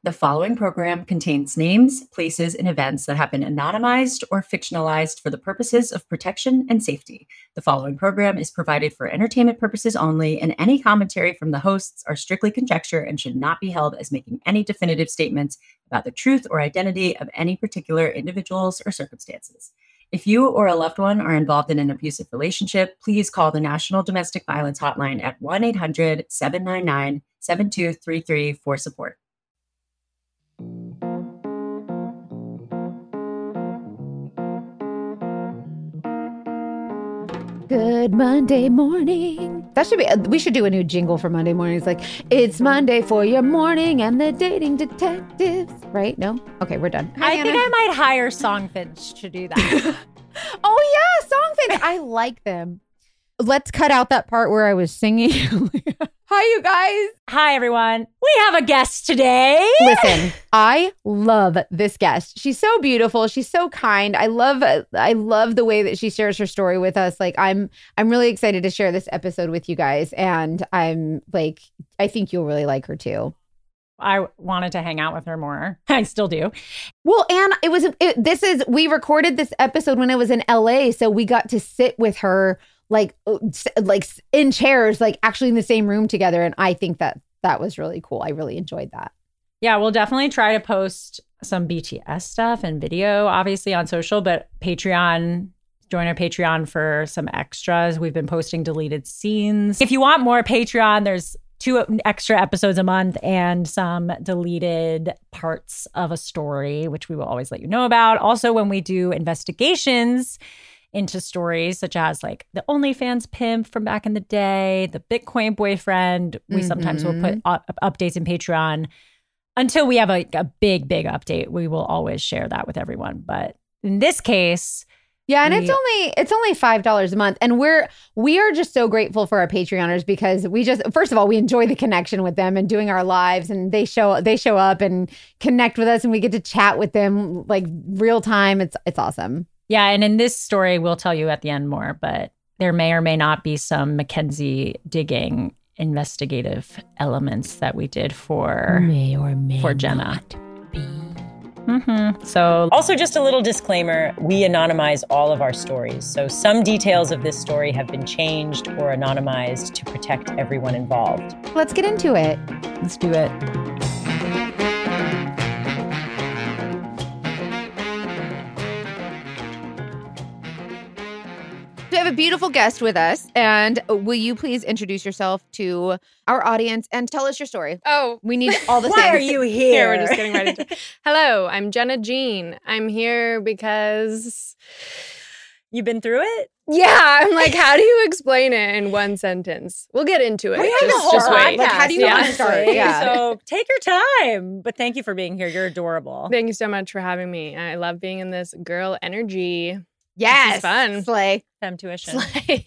The following program contains names, places, and events that have been anonymized or fictionalized for the purposes of protection and safety. The following program is provided for entertainment purposes only, and any commentary from the hosts are strictly conjecture and should not be held as making any definitive statements about the truth or identity of any particular individuals or circumstances. If you or a loved one are involved in an abusive relationship, please call the National Domestic Violence Hotline at 1-800-799-7233 for support. Good Monday morning. That should be, we should do a new jingle for Monday mornings. Like, it's Monday for your morning and the dating detectives. Right? No? Okay, we're done. I think I might hire Songfinch to do that. Oh, yeah, Songfinch. I like them. Let's cut out that part where I was singing. Hi, you guys. Hi, everyone. We have a guest today. Listen, I love this guest. She's so beautiful. She's so kind. I love the way that she shares her story with us. Like, I'm really excited to share this episode with you guys. And I think you'll really like her too. I wanted to hang out with her more. I still do. Well, and we recorded this episode when I was in LA. So we got to sit with her like in chairs, like actually in the same room together. And I think that was really cool. I really enjoyed that. Yeah, we'll definitely try to post some BTS stuff and video, obviously on social, but Patreon, join our Patreon for some extras. We've been posting deleted scenes. If you want more Patreon, there's 2 extra episodes a month and some deleted parts of a story, which we will always let you know about. Also, when we do investigations into stories such as like the OnlyFans pimp from back in the day, the Bitcoin boyfriend, we sometimes will put updates in Patreon. Until we have a big update, we will always share that with everyone. But in this case, yeah, and it's only $5 a month, and we are just so grateful for our Patreoners because first of all, we enjoy the connection with them and doing our lives, and they show up and connect with us, and we get to chat with them like real time. It's awesome. Yeah, and in this story, we'll tell you at the end more, but there may or may not be some Mackenzie digging investigative elements that we did for Jenna. So also just a little disclaimer, we anonymize all of our stories. So some details of this story have been changed or anonymized to protect everyone involved. Let's get into it. Let's do it. We have a beautiful guest with us, and will you please introduce yourself to our audience and tell us your story? Oh, we need all the Why things. are you here? We're just getting right into it. Hello, I'm Jenna Jean. I'm here because You've been through it? yeah, I'm like, how do you explain it in one sentence? We'll get into it. We have a whole Just wait. podcast. Like, how do you want to start? Yeah. So take your time. But thank you for being here. You're adorable. Thank you so much for having me. I love being in this girl energy. Yes, This is fun. Slay. Femtuition. Slay.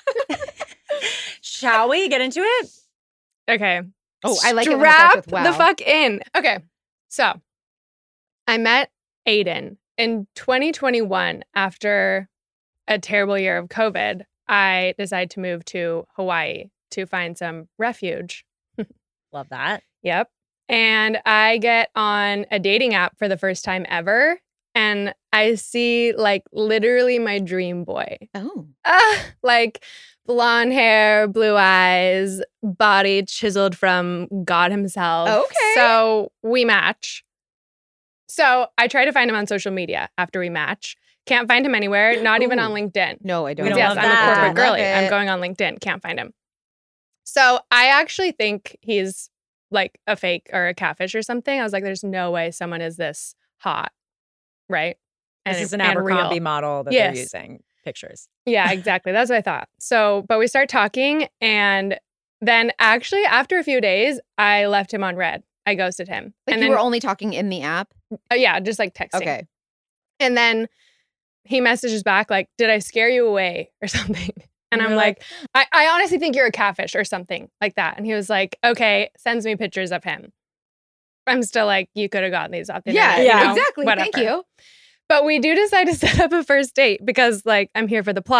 Shall we get into it? Okay. Oh, I like it when it starts Strap with wow. the fuck in. Okay. So I met Aiden in 2021 after a terrible year of COVID. I decided to move to Hawaii to find some refuge. Love that. Yep. And I get on a dating app for the first time ever. And I see like literally my dream boy. Oh. Like blonde hair, blue eyes, body chiseled from God himself. Okay. So we match. So I try to find him on social media after we match. Can't find him anywhere, not even on LinkedIn. No, I don't. We don't Yes, love I'm that. a corporate girly. Love it. I'm going on LinkedIn. Can't find him. So I actually think he's like a fake or a catfish or something. I was like, there's no way someone is this hot. Right? This is an and real. Abercrombie model that Yes. they're using. Pictures. Yeah, exactly. That's what I thought. So, but we start talking, and then actually after a few days, I left him on red. I ghosted him. Like and you then, were only talking in the app? yeah, just like texting. Okay. And then he messages back like, "Did I scare you away or something?" And I'm you're like, I honestly think you're a catfish or something like that. And he was like, "Okay," sends me pictures of him. I'm still like, you could have gotten these off the internet, you know? exactly. Whatever. Thank you. But we do decide to set up a first date because, like, I'm here for the plot.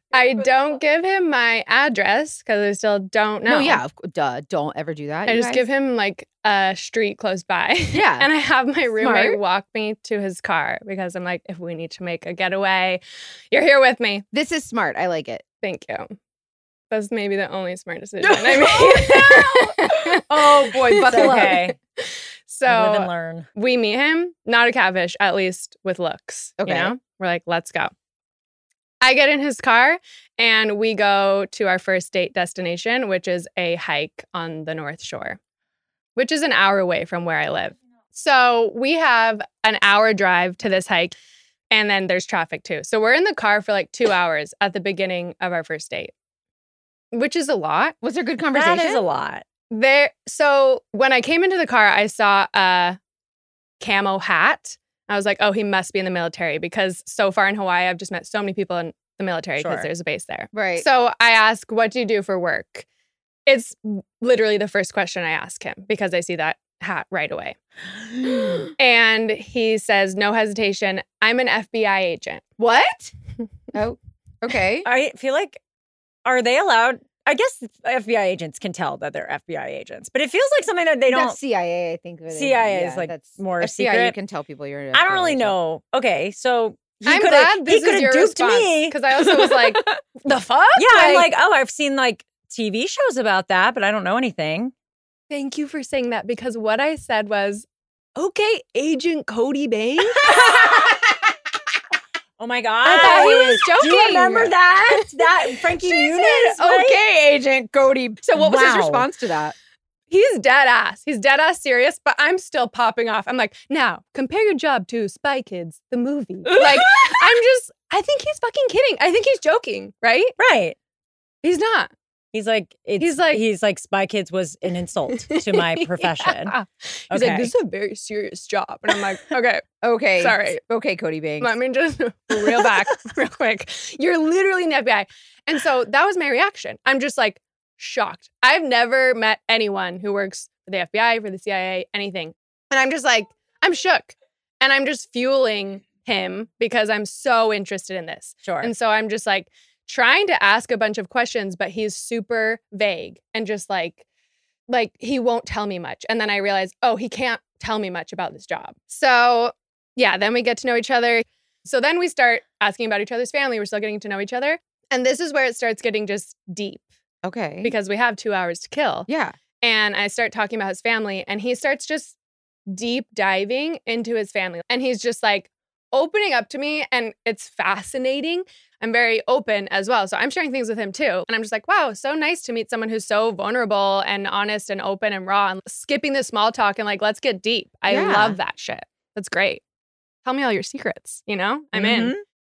I don't give him my address because I still don't know. No, yeah, duh. Don't ever do that. I you just guys. give him like a street close by. Yeah. And I have my roommate Smart. walk me to his car because I'm like, if we need to make a getaway, you're here with me. This is smart. I like it. Thank you. That's maybe the only smart decision I made. Oh boy, It's buckle up. okay. Live and So learn. we meet him, not a catfish, at least with looks. Okay. You know? We're like, let's go. I get in his car and we go to our first date destination, which is a hike on the North Shore, which is an hour away from where I live. So we have an hour drive to this hike, and then there's traffic too. So we're in the car for like 2 hours at the beginning of our first date, which is a lot. Was there good conversation? That is a lot. So when I came into the car, I saw a camo hat. I was like, oh, he must be in the military, because so far in Hawaii, I've just met so many people in the military because Sure. there's a base there. Right. So I ask, what do you do for work? It's literally the first question I ask him because I see that hat right away. And he says, no hesitation, I'm an FBI agent. What? Oh, okay. I feel like, are they allowed? I guess FBI agents can tell that they're FBI agents, but it feels like something that they don't. That's CIA, I think. CIA is, like, that's more FBI. secret. You can tell people you're. an I don't FBI really agent. know. Okay, so I'm glad this is your duped response, me. because I also was like, the fuck? Yeah, I'm like, oh, I've seen like TV shows about that, but I don't know anything. Thank you for saying that, because what I said was, okay, Agent Cody Banks. Oh my god! I thought he was Do you joking. remember that? That Frankie Muniz? right? Okay, Agent Cody. So what was his Wow. response to that? He's dead ass. He's dead ass serious, but I'm still popping off. I'm like, now compare your job to Spy Kids, the movie. Like, I think he's fucking kidding. I think he's joking, right? Right. He's not. He's like, He's like- Spy Kids was an insult to my profession. Yeah. He's Okay. like, this is a very serious job. And I'm like, okay, Okay. Sorry. Okay, Cody Banks. let me just reel back real quick. You're literally in the FBI. And so that was my reaction. I'm just like shocked. I've never met anyone who works for the FBI, for the CIA, anything. And I'm just like, I'm shook. And I'm just fueling him because I'm so interested in this. Sure. And so I'm just like trying to ask a bunch of questions, but he's super vague and just like he won't tell me much. And then I realized, oh, he can't tell me much about this job. So yeah, then we get to know each other. So then we start asking about each other's family. We're still getting to know each other. And this is where it starts getting just deep Okay. because we have 2 hours to kill. Yeah. And I start talking about his family, and he starts just deep diving into his family. And he's just like opening up to me, and it's fascinating. I'm very open as well. So I'm sharing things with him too. And I'm just like, wow, so nice to meet someone who's so vulnerable and honest and open and raw and skipping the small talk and like, let's get deep. I Yeah. love that shit. That's great. Tell me all your secrets, you know? I'm in.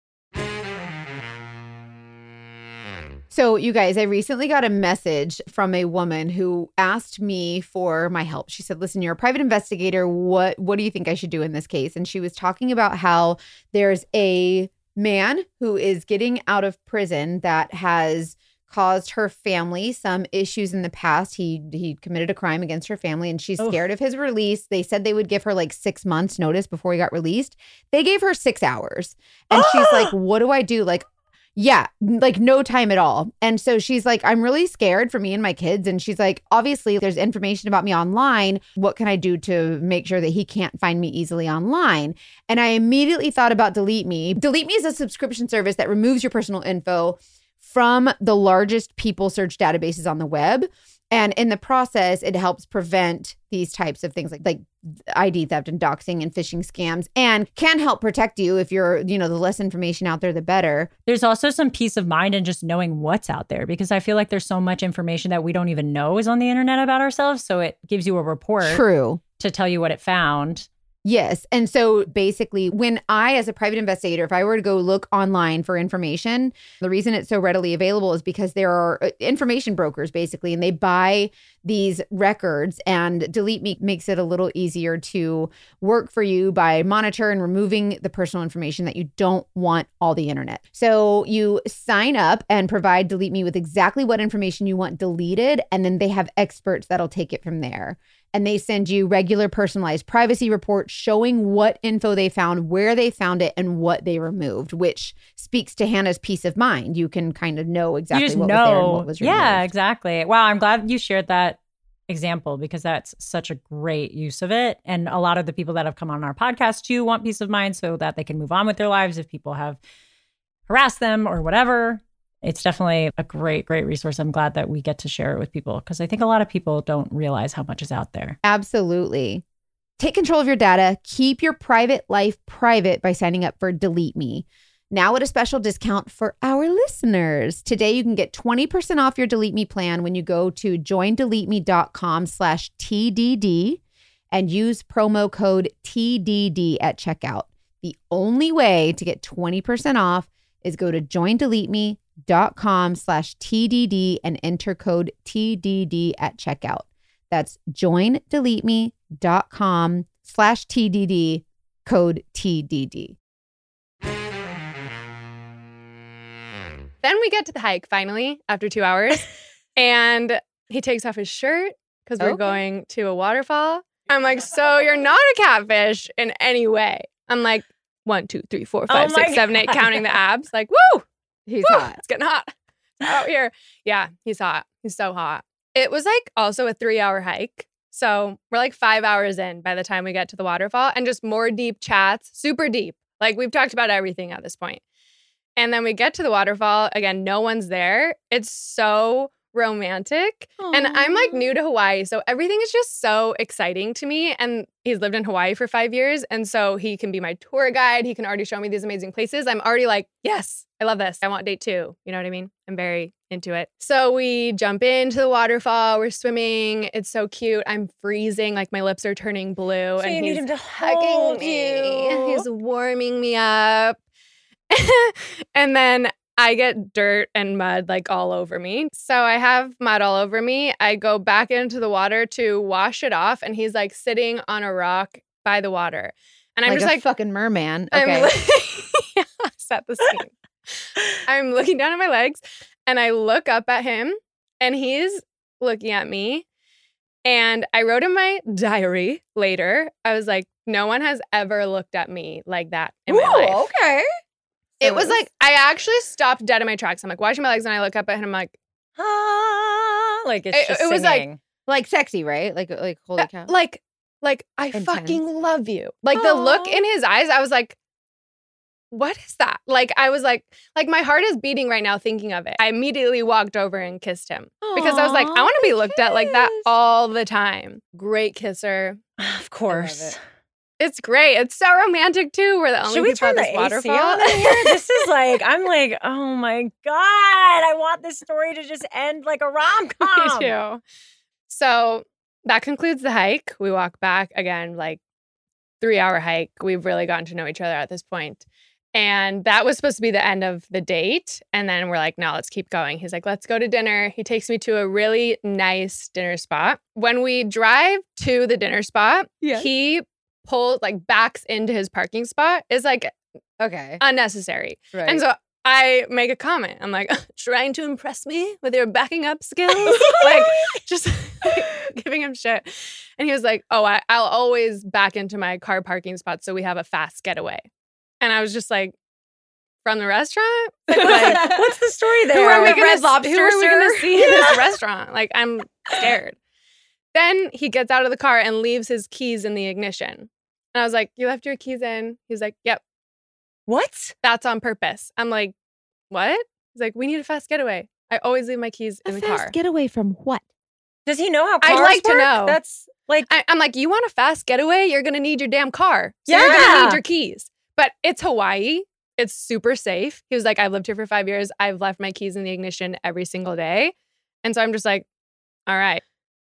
So, you guys, I recently got a message from a woman who asked me for my help. She said, listen, you're a private investigator. What do you think I should do in this case? And she was talking about how there's a man who is getting out of prison that has caused her family some issues in the past. He committed a crime against her family, and she's scared of his release. They said they would give her like 6 months notice before he got released. They gave her 6 hours. And she's like, what do I do? Like, yeah, like no time at all. And so she's like, I'm really scared for me and my kids. And she's like, obviously, there's information about me online. What can I do to make sure that he can't find me easily online? And I immediately thought about Delete Me. Delete Me is a subscription service that removes your personal info from the largest people search databases on the web. And in the process, it helps prevent these types of things like ID theft and doxing and phishing scams, and can help protect you if you're, the less information out there, the better. There's also some peace of mind in just knowing what's out there, because I feel like there's so much information that we don't even know is on the internet about ourselves. So it gives you a report True. to tell you what it found. Yes. And so basically, when I, as a private investigator, if I were to go look online for information, the reason it's so readily available is because there are information brokers, basically, and they buy these records, and Delete Me makes it a little easier to work for you by monitor and removing the personal information that you don't want all the internet. So you sign up and provide Delete Me with exactly what information you want deleted, and then they have experts that'll take it from there. And they send you regular personalized privacy reports showing what info they found, where they found it, and what they removed, which speaks to Hannah's peace of mind. You can kind of know exactly what was there and what was removed. Yeah, exactly. Wow, I'm glad you shared that example because that's such a great use of it. And a lot of the people that have come on our podcast too want peace of mind so that they can move on with their lives if people have harassed them or whatever. It's definitely a great, great resource. I'm glad that we get to share it with people because I think a lot of people don't realize how much is out there. Absolutely. Take control of your data. Keep your private life private by signing up for Delete Me. Now at a special discount for our listeners. Today, you can get 20% off your Delete Me plan when you go to joindeleteme.com/TDD and use promo code TDD at checkout. The only way to get 20% off is go to joindeleteme.com/TDD and enter code TDD at checkout. That's joindeleteme.com/TDD, code TDD. Then we get to the hike finally after 2 hours and he takes off his shirt because we're going to a waterfall. I'm like, so you're not a catfish in any way. I'm like, 1, 2, 3, 4, 5, 6, 7, 8, counting the abs. Like, woo! He's woo, hot. It's getting hot out here. Yeah, he's hot. He's so hot. It was like also a 3-hour hike. So we're like 5 hours in by the time we get to the waterfall and just more deep chats, super deep. Like we've talked about everything at this point. And then we get to the waterfall. Again, no one's there. It's so romantic. Aww. And I'm like new to Hawaii. So everything is just so exciting to me. And he's lived in Hawaii for 5 years. And so he can be my tour guide. He can already show me these amazing places. I'm already like, yes, I love this. I want date 2. You know what I mean? I'm very into it. So we jump into the waterfall. We're swimming. It's so cute. I'm freezing. Like my lips are turning blue. So and you need he's him to hugging me. He's warming me up. And then I get dirt and mud like all over me. So I have mud all over me. I go back into the water to wash it off. And he's like sitting on a rock by the water. And I'm like just like fucking merman. Okay. Set the scene. I'm looking down at my legs and I look up at him and he's looking at me. And I wrote in my diary later, I was like, no one has ever looked at me like that in my life. Okay. It was like, I actually stopped dead in my tracks. I'm like washing my legs and I look up at him. I'm like, like it's just it was like sexy, right? Like holy cow. Like I Intense. fucking love you. Like the look in his eyes, I was like, what is that? Like I was like my heart is beating right now thinking of it. I immediately walked over and kissed him because I was like, I want to be looked at like that all the time. Great kisser. Of course. It's great. It's so romantic too. We're the only people at this waterfall. On here? This is like, I'm like, oh my God, I want this story to just end like a rom-com. Me too. So that concludes the hike. We walk back again, like 3-hour hike. We've really gotten to know each other at this point. And that was supposed to be the end of the date. And then we're like, no, let's keep going. He's like, let's go to dinner. He takes me to a really nice dinner spot. When we drive to the dinner spot, he backs into his parking spot is like unnecessary. Right. And so I make a comment. I'm like, trying to impress me with your backing up skills? Like just giving him shit. And he was like, oh, I'll always back into my car parking spot so we have a fast getaway. And I was just like, from the restaurant? Like what's the story there? Who are we going to see in this restaurant? Like, I'm scared. Then he gets out of the car and leaves his keys in the ignition. And I was like, you left your keys in? He's like, yep. What? That's on purpose. I'm like, what? He's like, we need a fast getaway. I always leave my keys in the car. Fast getaway from what? Does he know how cars I'd like work? to know. That's like... I'm like, you want a fast getaway? You're going to need your damn car. So you're going to need your keys. But it's Hawaii. It's super safe. He was like, I've lived here for 5 years. I've left my keys in the ignition every single day. And so I'm just like, all right.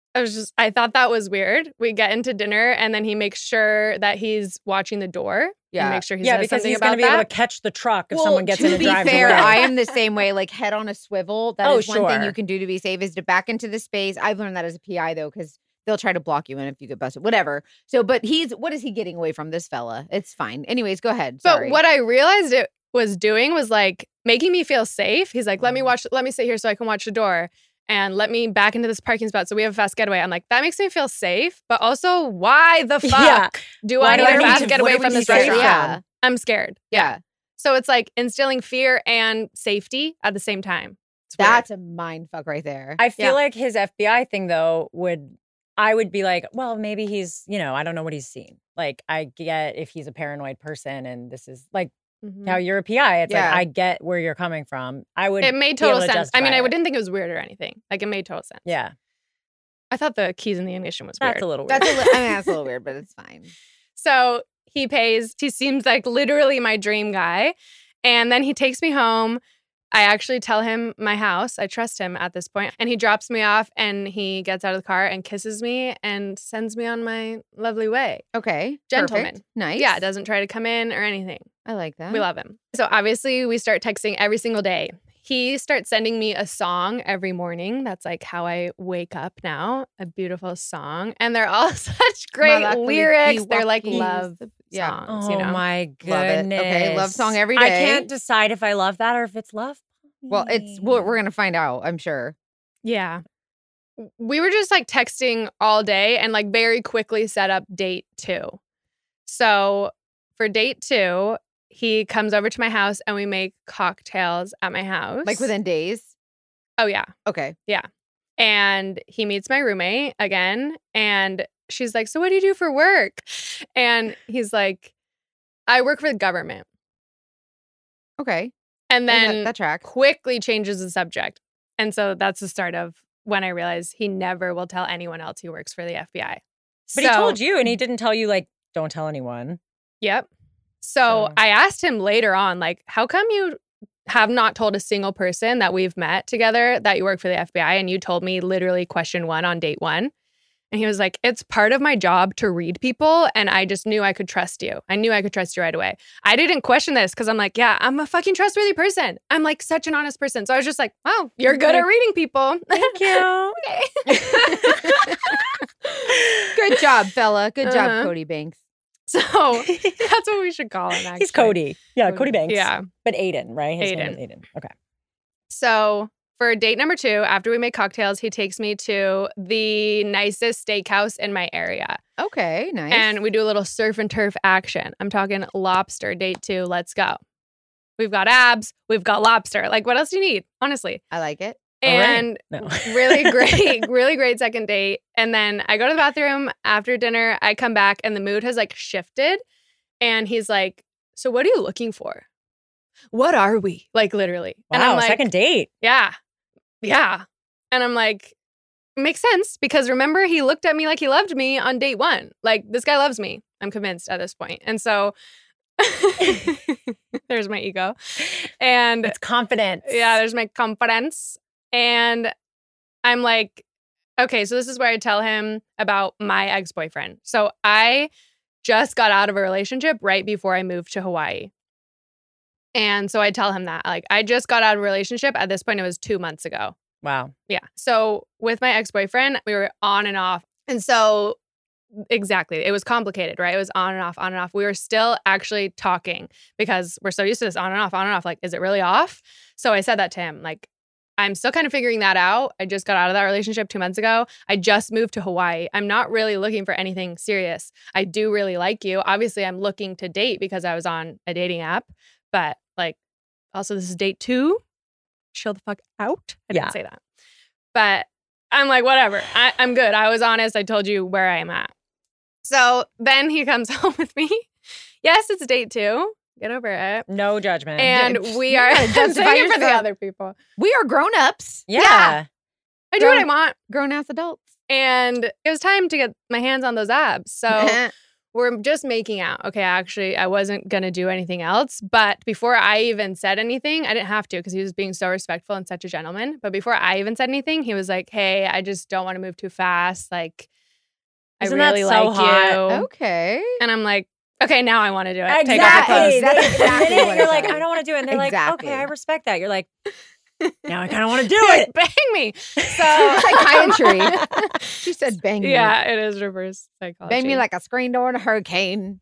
I thought that was weird. We get into dinner and then he makes sure that he's watching the door. Yeah. And make sure he says because something he's about going to be able to catch the truck if someone gets in and drives away. To be fair, I am the same way, like head on a swivel. That is one thing sure. you can do to be safe is to back into the space. I've learned that as a PI though, because they'll try to block you in if you get busted, whatever. So, but what is he getting away from, this fella? It's fine. Anyways, go ahead. Sorry. But what I realized it was doing was like making me feel safe. He's like, let me sit here so I can watch the door. and let me back into this parking spot so we have a fast getaway. I'm like, that makes me feel safe, but also why the fuck do I need a fast getaway from this restaurant? Yeah. I'm scared. Yeah. So it's like instilling fear and safety at the same time. That's a mind fuck right there. I feel like his FBI thing, though, I would be like, well, maybe he's, I don't know what he's seen. Like, I get if he's a paranoid person and this is like how you're a PI. It's like, I get where you're coming from. It made total sense. I mean, I didn't think it was weird or anything. Like, it made total sense. Yeah. I thought the keys in the ignition was weird. That's a little weird. That's a little weird, but it's fine. So he pays. He seems like literally my dream guy. And then he takes me home. I actually tell him my house. I trust him at this point. And he drops me off and he gets out of the car and kisses me and sends me on my lovely way. Okay. Gentleman. Perfect. Nice. Yeah, doesn't try to come in or anything. I like that. We love him. So obviously we start texting every single day. He starts sending me a song every morning. That's like how I wake up now. A beautiful song. And they're all such great lyrics. They're like love songs. Oh my goodness. Love it. Okay, love song every day. I can't decide if I love that or if it's love. Well, we're going to find out, I'm sure. Yeah. We were just like texting all day and like very quickly set up date 2. So for date 2, he comes over to my house and we make cocktails at my house. Like within days? Oh, yeah. Okay. Yeah. And he meets my roommate again. And she's like, so what do you do for work? And he's like, I work for the government. Okay. And then that tracks. Quickly changes the subject. And so that's the start of when I realized he never will tell anyone else he works for the FBI. But he told you and he didn't tell you, like, don't tell anyone. Yep. So I asked him later on, like, how come you have not told a single person that we've met together that you work for the FBI? And you told me literally question 1 on date 1. And he was like, it's part of my job to read people. And I just knew I could trust you. I knew I could trust you right away. I didn't question this because I'm like, yeah, I'm a fucking trustworthy person. I'm like such an honest person. So I was just like, wow, you're good at reading people. Thank you. Good job, fella. Good job, Cody Banks. So that's what we should call him, actually. He's Cody. Yeah, Cody Banks. Yeah. But Aiden, right? His Aiden. name is Aiden. Okay. So for date number 2, after we make cocktails, he takes me to the nicest steakhouse in my area. Okay, nice. And we do a little surf and turf action. I'm talking lobster, date 2, let's go. We've got abs, we've got lobster. Like, what else do you need? Honestly. I like it. And really great second date. And then I go to the bathroom after dinner. I come back and the mood has like shifted. And he's like, so what are you looking for? What are we? Like literally. Wow, and I'm like, second date. Yeah. Yeah. And I'm like, makes sense because remember he looked at me like he loved me on date 1. Like this guy loves me. I'm convinced at this point. And so there's my ego. And it's confidence. Yeah, there's my confidence. And I'm like, okay, so this is where I tell him about my ex-boyfriend. So I just got out of a relationship right before I moved to Hawaii. And so I tell him that, like, I just got out of a relationship. At this point, it was 2 months ago. Wow. Yeah. So with my ex-boyfriend, we were on and off. And so exactly, it was complicated, right? It was on and off, on and off. We were still actually talking because we're so used to this on and off, on and off. Like, is it really off? So I said that to him, like, I'm still kind of figuring that out. I just got out of that relationship 2 months ago. I just moved to Hawaii. I'm not really looking for anything serious. I do really like you. Obviously, I'm looking to date because I was on a dating app. But like, also this is date 2. Chill the fuck out. I didn't say that. But I'm like, whatever. I'm good. I was honest. I told you where I am at. So then he comes home with me. Yes, it's date 2. Get over it. No judgment. And we are saying it for the other people. We are grown-ups. Yeah. I do what I want. Grown-ass adults. And it was time to get my hands on those abs. So we're just making out. Okay, actually, I wasn't going to do anything else. But before I even said anything, I didn't have to because he was being so respectful and such a gentleman. But before I even said anything, he was like, hey, I just don't want to move too fast. Like, Isn't I really that so like hot? you. Okay. And I'm like, okay, now I want to do it. Exactly. Take off the clothes. That's exactly what You're it like, is. I don't want to do it. And they're Exactly. like, okay, I respect that. You're like, now I kind of want to do it. Bang me. So Psychiatry. She said bang me. yeah, it is reverse psychology. Bang me like a screen door in a hurricane.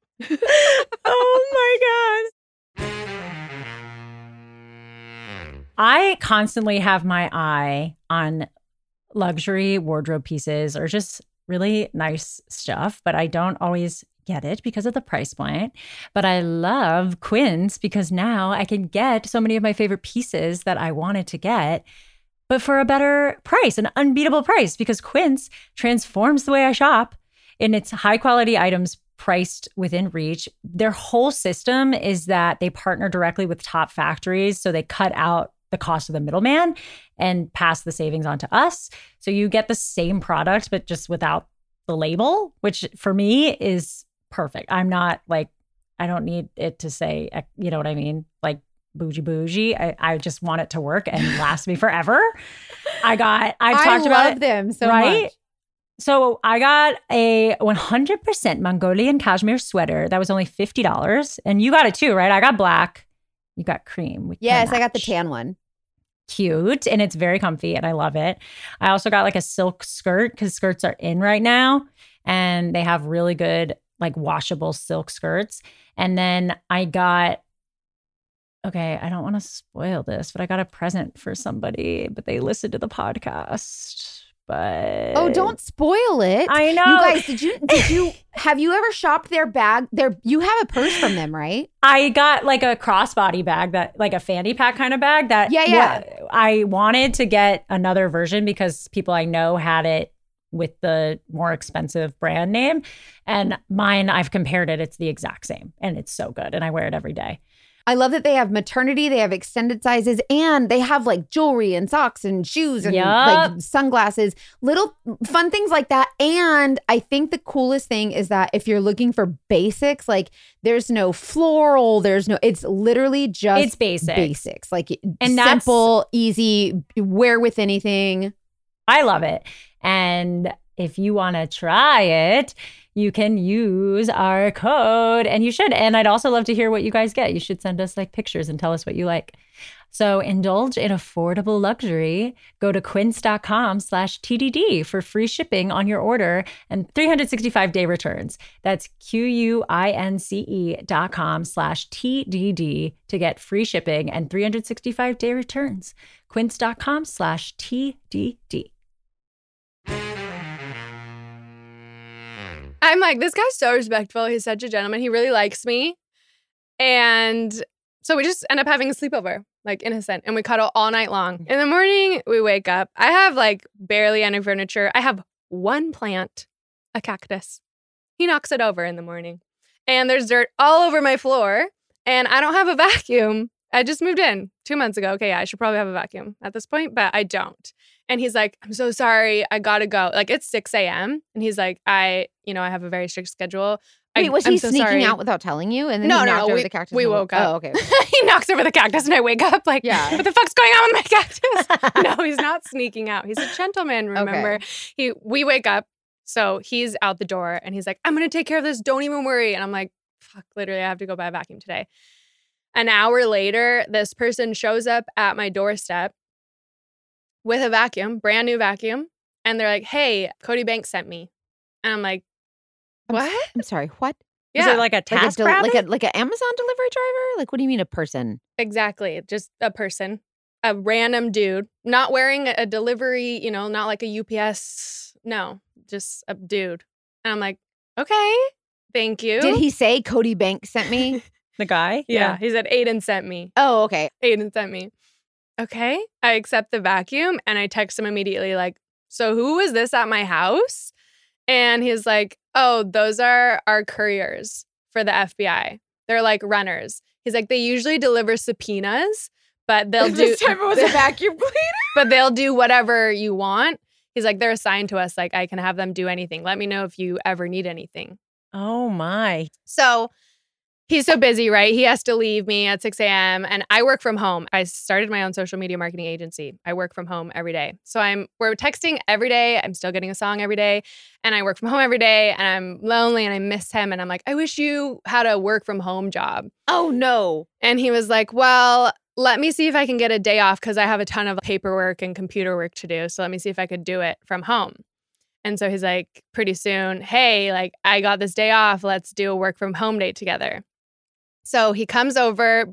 Oh my God. I constantly have my eye on luxury wardrobe pieces or just really nice stuff, but I don't always get it because of the price point. But I love Quince because now I can get so many of my favorite pieces that I wanted to get, but for a better price, an unbeatable price, because Quince transforms the way I shop in its high quality items priced within reach. Their whole system is that they partner directly with top factories, so they cut out the cost of the middleman and pass the savings on to us. So you get the same product, but just without the label, which for me is perfect. I'm not like, I don't need it to say, you know what I mean? Like bougie. I just want it to work and last me forever. I love them so much. So I got a 100% Mongolian cashmere sweater that was only $50. And you got it too, right? I got black. You got cream. Yes, I got the tan one. Cute. And it's very comfy and I love it. I also got like a silk skirt because skirts are in right now. And they have really good like washable silk skirts. And then I got, okay, I don't want to spoil this, but I got a present for somebody, but they listened to the podcast. But oh, don't spoil it. I know. You guys, did you have you ever shopped their bag? You have a purse from them, right? I got like a crossbody bag, that like a fanny pack kind of bag that I wanted to get another version because people I know had it with the more expensive brand name. And mine, I've compared it. It's the exact same. And it's so good. And I wear it every day. I love that they have maternity, they have extended sizes, and they have like jewelry and socks and shoes and like sunglasses, little fun things like that. And I think the coolest thing is that if you're looking for basics, like there's no floral, it's literally just it's basics. Like and simple, easy, wear with anything. I love it. And if you want to try it, you can use our code, and you should. And I'd also love to hear what you guys get. You should send us like pictures and tell us what you like. So indulge in affordable luxury. Go to quince.com/TDD for free shipping on your order and 365-day returns. That's QUINCE.com/TDD to get free shipping and 365-day returns. Quince.com/TDD. I'm like, this guy's so respectful. He's such a gentleman. He really likes me. And so we just end up having a sleepover, like innocent. And we cuddle all night long. In the morning, we wake up. I have like barely any furniture. I have one plant, a cactus. He knocks it over in the morning. And there's dirt all over my floor. And I don't have a vacuum. I just moved in 2 months ago. Okay, yeah, I should probably have a vacuum at this point, but I don't. And he's like, I'm so sorry. I gotta go. Like it's 6 a.m. And he's like, I have a very strict schedule. Wait, was he sneaking out without telling you? And then he knocked over the cactus? We woke up. Oh, okay. He knocks over the cactus and I wake up like, what the fuck's going on with my cactus? No, he's not sneaking out. He's a gentleman, remember? Okay. We wake up. So he's out the door and he's like, I'm going to take care of this. Don't even worry. And I'm like, fuck, literally, I have to go buy a vacuum today. An hour later, this person shows up at my doorstep with a vacuum, brand new vacuum. And they're like, hey, Cody Banks sent me. And I'm like, what? I'm sorry, what? Yeah. Is it like a task like an Amazon delivery driver? Like, what do you mean a person? Exactly. Just a person, a random dude, not wearing a delivery, not like a UPS. No, just a dude. And I'm like, okay, thank you. Did he say Cody Banks sent me? The guy? Yeah. He said Aiden sent me. Oh, okay. Aiden sent me. Okay. I accept the vacuum and I text him immediately like, so who was this at my house? And he's like, oh, those are our couriers for the FBI. They're like runners. He's like, they usually deliver subpoenas, but they'll do. This time it was a vacuum cleaner. But they'll do whatever you want. He's like, they're assigned to us. Like, I can have them do anything. Let me know if you ever need anything. Oh my. So he's so busy, right? He has to leave me at 6 a.m. and I work from home. I started my own social media marketing agency. I work from home every day. So we're texting every day. I'm still getting a song every day. And I work from home every day and I'm lonely and I miss him. And I'm like, I wish you had a work from home job. Oh, no. And he was like, well, let me see if I can get a day off because I have a ton of paperwork and computer work to do. So let me see if I could do it from home. And so he's like, pretty soon, hey, like I got this day off. Let's do a work from home date together. So he comes over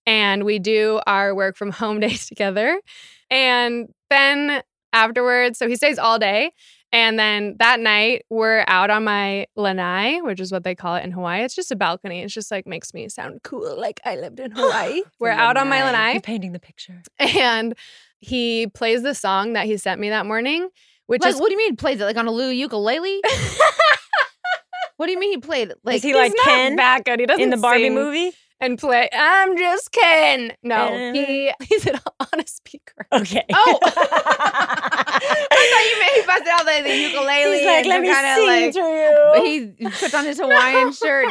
and we do our work from home days together. And then afterwards, so he stays all day. And then that night, we're out on my lanai, which is what they call it in Hawaii. It's just a balcony. It's just like makes me sound cool, like I lived in Hawaii. We're out on my lanai. You're painting the picture. And he plays the song that he sent me that morning, which like, is... What do you mean plays it? Like on a little ukulele? What do you mean he played it? Like, is he like Ken that good? He doesn't in the Barbie sing movie? and play, I'm just Ken. No, he's on a speaker. Okay. Oh. I thought you meant he busted out the ukulele. He's like, let me sing to you. He puts on his Hawaiian shirt.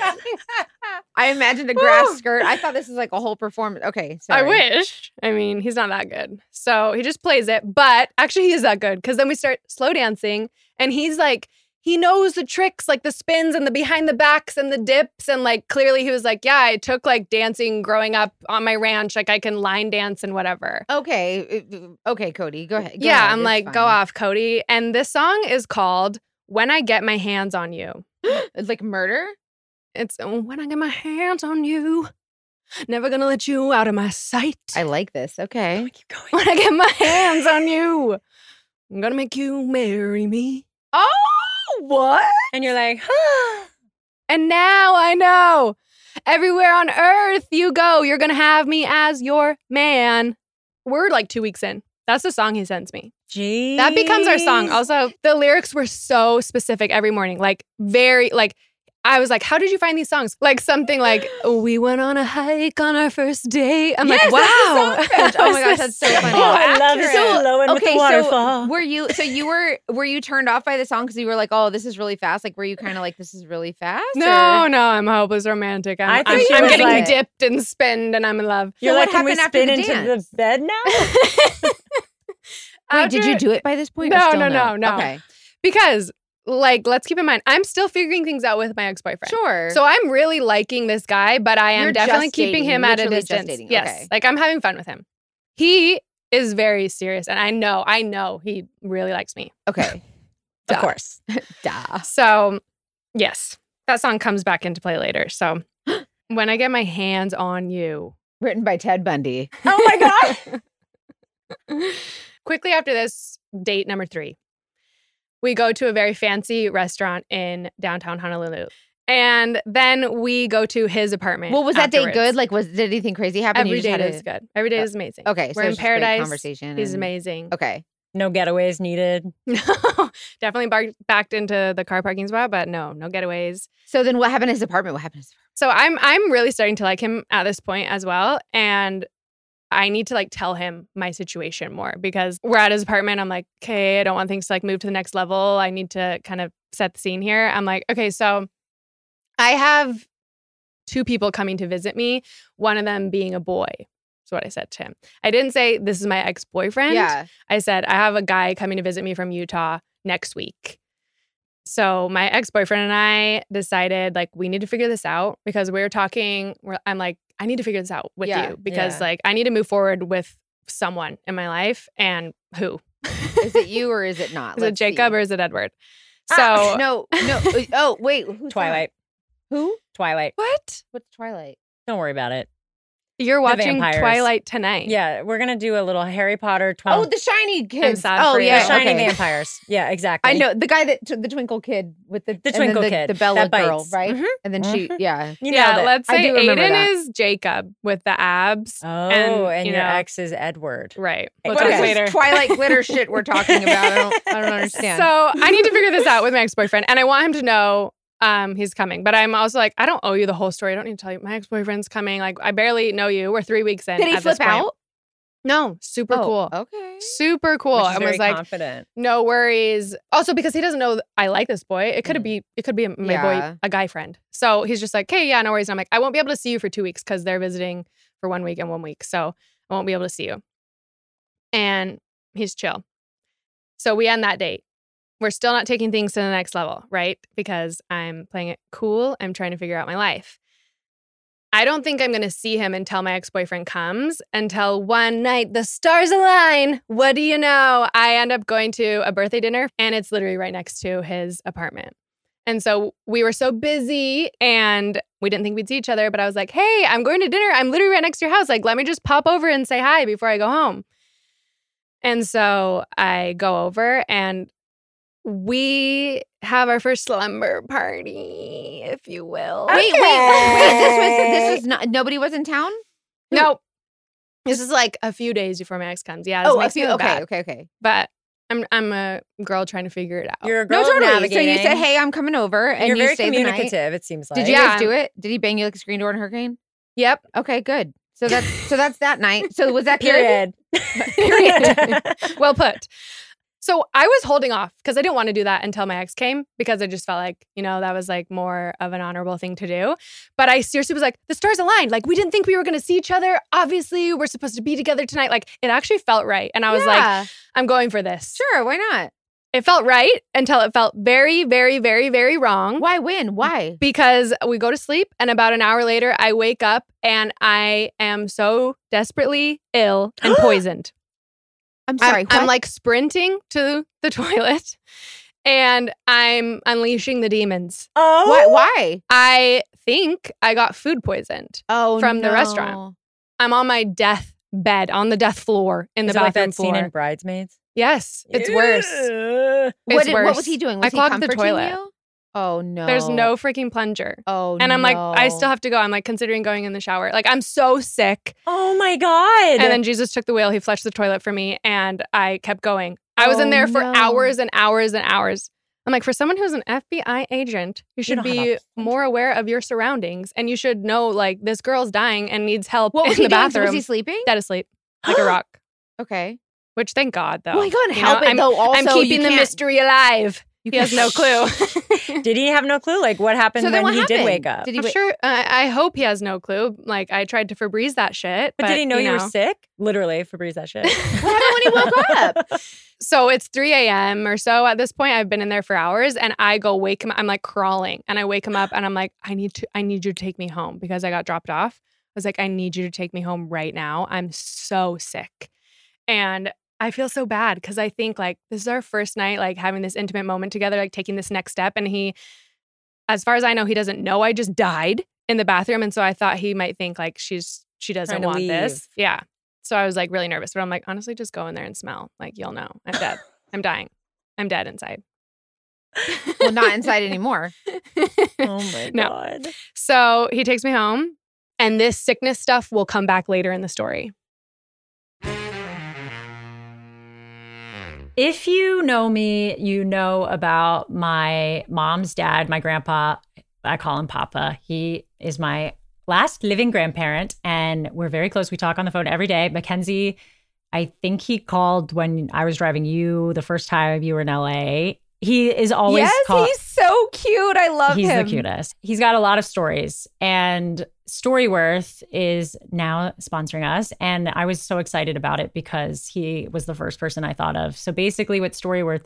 I imagined a grass skirt. I thought this was like a whole performance. Okay, sorry. I wish. I mean, he's not that good. So he just plays it. But actually, he is that good because then we start slow dancing and he's like, he knows the tricks, like the spins and the behind the backs and the dips. And like, clearly he was like, yeah, I took like dancing growing up on my ranch. Like I can line dance and whatever. Okay, Cody, go ahead. I'm like, go off, Cody. And this song is called When I Get My Hands on You. It's like murder? It's when I get my hands on you. Never gonna let you out of my sight. I like this. Okay. Keep going. When I get my hands on you, I'm gonna make you marry me. Oh, what? And you're like, And now I know. Everywhere on earth you go, you're gonna have me as your man. We're like 2 weeks in. That's the song he sends me. Jeez. That becomes our song. Also, the lyrics were so specific every morning. Like, very, like, I was like, how did you find these songs? Like something like, we went on a hike on our first date. I'm like, wow. Oh my gosh, that's so funny. Oh, I love it. Flowing with the waterfall. So were you turned off by the song because you were like, oh, this is really fast? Like, were you kind of like, this is really fast? No, I'm a hopeless romantic. I'm getting like, dipped and spinned and I'm in love. You're so like, what can we happened spin after the into dance? the bed now? Wait, did you do it by this point? No, or still no. Okay. Because, like, let's keep in mind, I'm still figuring things out with my ex-boyfriend. Sure. So I'm really liking this guy, but I am You're definitely just keeping dating, him at a literally just distance. dating. Yes. Okay. Like, I'm having fun with him. He is very serious, and I know he really likes me. Okay. Of course. Duh. So, yes, that song comes back into play later. So, when I get my hands on you. Written by Ted Bundy. Oh my God. Quickly after this, date number 3. We go to a very fancy restaurant in downtown Honolulu. And then we go to his apartment. Well, was that afterwards. date good? Like, did anything crazy happen? Every date is good. Every day is amazing. Okay. We're so in it's just great paradise. Conversation. He's amazing. Okay. No getaways needed. No, definitely backed into the car parking spot, but no getaways. So then what happened to his apartment? So I'm really starting to like him at this point as well. And I need to like tell him my situation more because we're at his apartment. I'm like, okay, I don't want things to like move to the next level. I need to kind of set the scene here. I'm like, okay, so I have 2 people coming to visit me, one of them being a boy. That's what I said to him. I didn't say this is my ex-boyfriend. Yeah. I said, I have a guy coming to visit me from Utah next week. So my ex-boyfriend and I decided like we need to figure this out because we were talking. I'm like, I need to figure this out with you because like I need to move forward with someone in my life. And who? Is it you or is it not? Is it Jacob or is it Edward? So no. Oh, wait. Who's Twilight. that? Who? Twilight. what? What's Twilight? Don't worry about it. You're watching vampires. Twilight tonight. Yeah, we're gonna do a little Harry Potter. Oh, the shiny kids. sad Oh, for you. yeah. The shiny okay. vampires. Yeah, exactly. I know the guy the twinkle kid with the twinkle kid, the Bella that bites. girl, right? Mhm. And then she, yeah. You Yeah, nailed it. let's I say do remember Aiden that. is Jacob with the abs. Oh, and you your know, ex is Edward. Right. What We'll is talk this later. Twilight glitter shit we're talking about. I don't understand. So I need to figure this out with my ex-boyfriend, and I want him to know he's coming. But I'm also like, I don't owe you the whole story. I don't need to tell you. My ex-boyfriend's coming. Like, I barely know you. We're 3 weeks in. Did he at this flip point. out? No, super cool. Okay. Super cool. Which is I very was like, confident. no worries. Also, because he doesn't know I like this boy. It could be my boy, a guy friend. So he's just like, hey, yeah, no worries. And I'm like, I won't be able to see you for 2 weeks because they're visiting for 1 week and 1 week. So I won't be able to see you. And he's chill. So we end that date. We're still not taking things to the next level, right? Because I'm playing it cool. I'm trying to figure out my life. I don't think I'm going to see him until my ex-boyfriend comes, until one night the stars align. What do you know? I end up going to a birthday dinner, and it's literally right next to his apartment. And so we were so busy and we didn't think we'd see each other. But I was like, hey, I'm going to dinner. I'm literally right next to your house. Like, let me just pop over and say hi before I go home. And so I go over and we have our first slumber party, if you will. Wait. This was not, nobody was in town? No. This is like a few days before my ex comes. Yeah. Okay. But I'm a girl trying to figure it out. You're a girl totally. navigating. So you said, hey, I'm coming over. And you're very stayed the night. communicative, it seems like. Did you guys do it? Did he bang you like a screen door in a hurricane? Yep. Okay, good. So that's that night. So was that Period. Period. Well put. So I was holding off because I didn't want to do that until my ex came because I just felt like, that was like more of an honorable thing to do. But I seriously was like, the stars aligned. Like, we didn't think we were going to see each other. Obviously, we're supposed to be together tonight. Like, it actually felt right. And I was like, I'm going for this. Sure, why not? It felt right until it felt very, very, very, very wrong. Why win? Why? Because we go to sleep and about an hour later, I wake up and I am so desperately ill and poisoned. I'm sorry. I'm like sprinting to the toilet and I'm unleashing the demons. Oh. Why? I think I got food poisoned from the restaurant. I'm on my death bed, on the death floor in the bathroom that floor. Scene in Bridesmaids? Yes, it's worse. What was he doing? Was he clogged the comforting toilet. you? Oh, no. There's no freaking plunger. Oh, and I'm like, I still have to go. I'm like considering going in the shower. Like, I'm so sick. Oh my God. And then Jesus took the wheel. He flushed the toilet for me and I kept going. I was in there for hours and hours and hours. I'm like, for someone who's an FBI agent, you should be more aware of your surroundings. And you should know, like, this girl's dying and needs help in the bathroom. Was he sleeping? Dead asleep. Like a rock. Okay. Which, thank God, though. Well, he couldn't help it, though. Also, I'm keeping the mystery alive. He has no clue. Did he have no clue? Like, what happened when he did wake up? I'm sure. I hope he has no clue. Like, I tried to Febreze that shit. But did he know you were sick? Literally, Febreze that shit. What happened when he woke up? So it's 3 a.m. or so at this point. I've been in there for hours and I go wake him. I'm like crawling and I wake him up and I'm like, I need you to take me home because I got dropped off. I was like, I need you to take me home right now. I'm so sick. And I feel so bad because I think like this is our first night, like having this intimate moment together, like taking this next step. And he, as far as I know, he doesn't know I just died in the bathroom. And so I thought he might think like she doesn't want this. Yeah. So I was like really nervous, but I'm like, honestly, just go in there and smell. Like, you'll know. I'm dead. I'm dying. I'm dead inside. Well, not inside anymore. Oh my God. So he takes me home and this sickness stuff will come back later in the story. If you know me, you know about my mom's dad, my grandpa. I call him Papa. He is my last living grandparent, and we're very close. We talk on the phone every day. Mackenzie, I think he called when I was driving you the first time you were in LA. He is always he's so cute. I love him. He's the cutest. He's got a lot of stories, and Storyworth is now sponsoring us. And I was so excited about it because he was the first person I thought of. So basically what Storyworth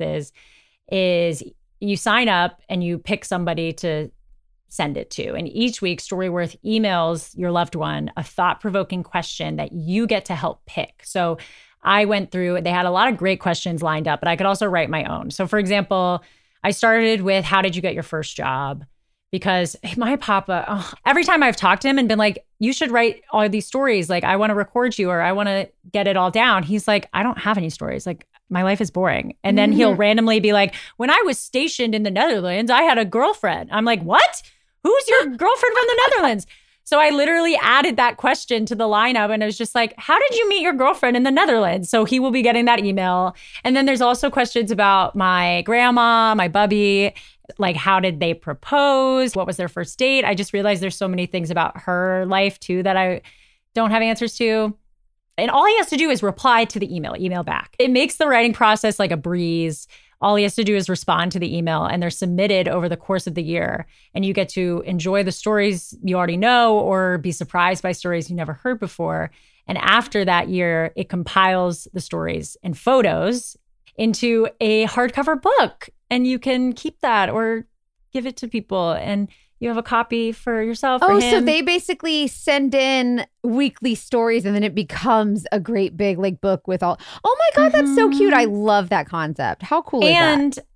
is you sign up and you pick somebody to send it to. And each week, Storyworth emails your loved one a thought-provoking question that you get to help pick. So I went through, they had a lot of great questions lined up, but I could also write my own. So for example, I started with, how did you get your first job? Because my papa, every time I've talked to him and been like, you should write all these stories. Like, I want to record you or I want to get it all down. He's like, I don't have any stories. Like, my life is boring. And then he'll randomly be like, when I was stationed in the Netherlands, I had a girlfriend. I'm like, what? Who's your girlfriend from the Netherlands? So I literally added that question to the lineup and it was just like, how did you meet your girlfriend in the Netherlands? So he will be getting that email. And then there's also questions about my grandma, my bubby, like how did they propose? What was their first date? I just realized there's so many things about her life too that I don't have answers to. And all he has to do is reply to the email back. It makes the writing process like a breeze. All he has to do is respond to the email and they're submitted over the course of the year. And you get to enjoy the stories you already know or be surprised by stories you never heard before. And after that year, it compiles the stories and photos into a hardcover book. And you can keep that or give it to people. And you have a copy for yourself. Oh, for him. So they basically send in weekly stories and then it becomes a great big like book with all. Oh my God, that's so cute. I love that concept. How cool is that? And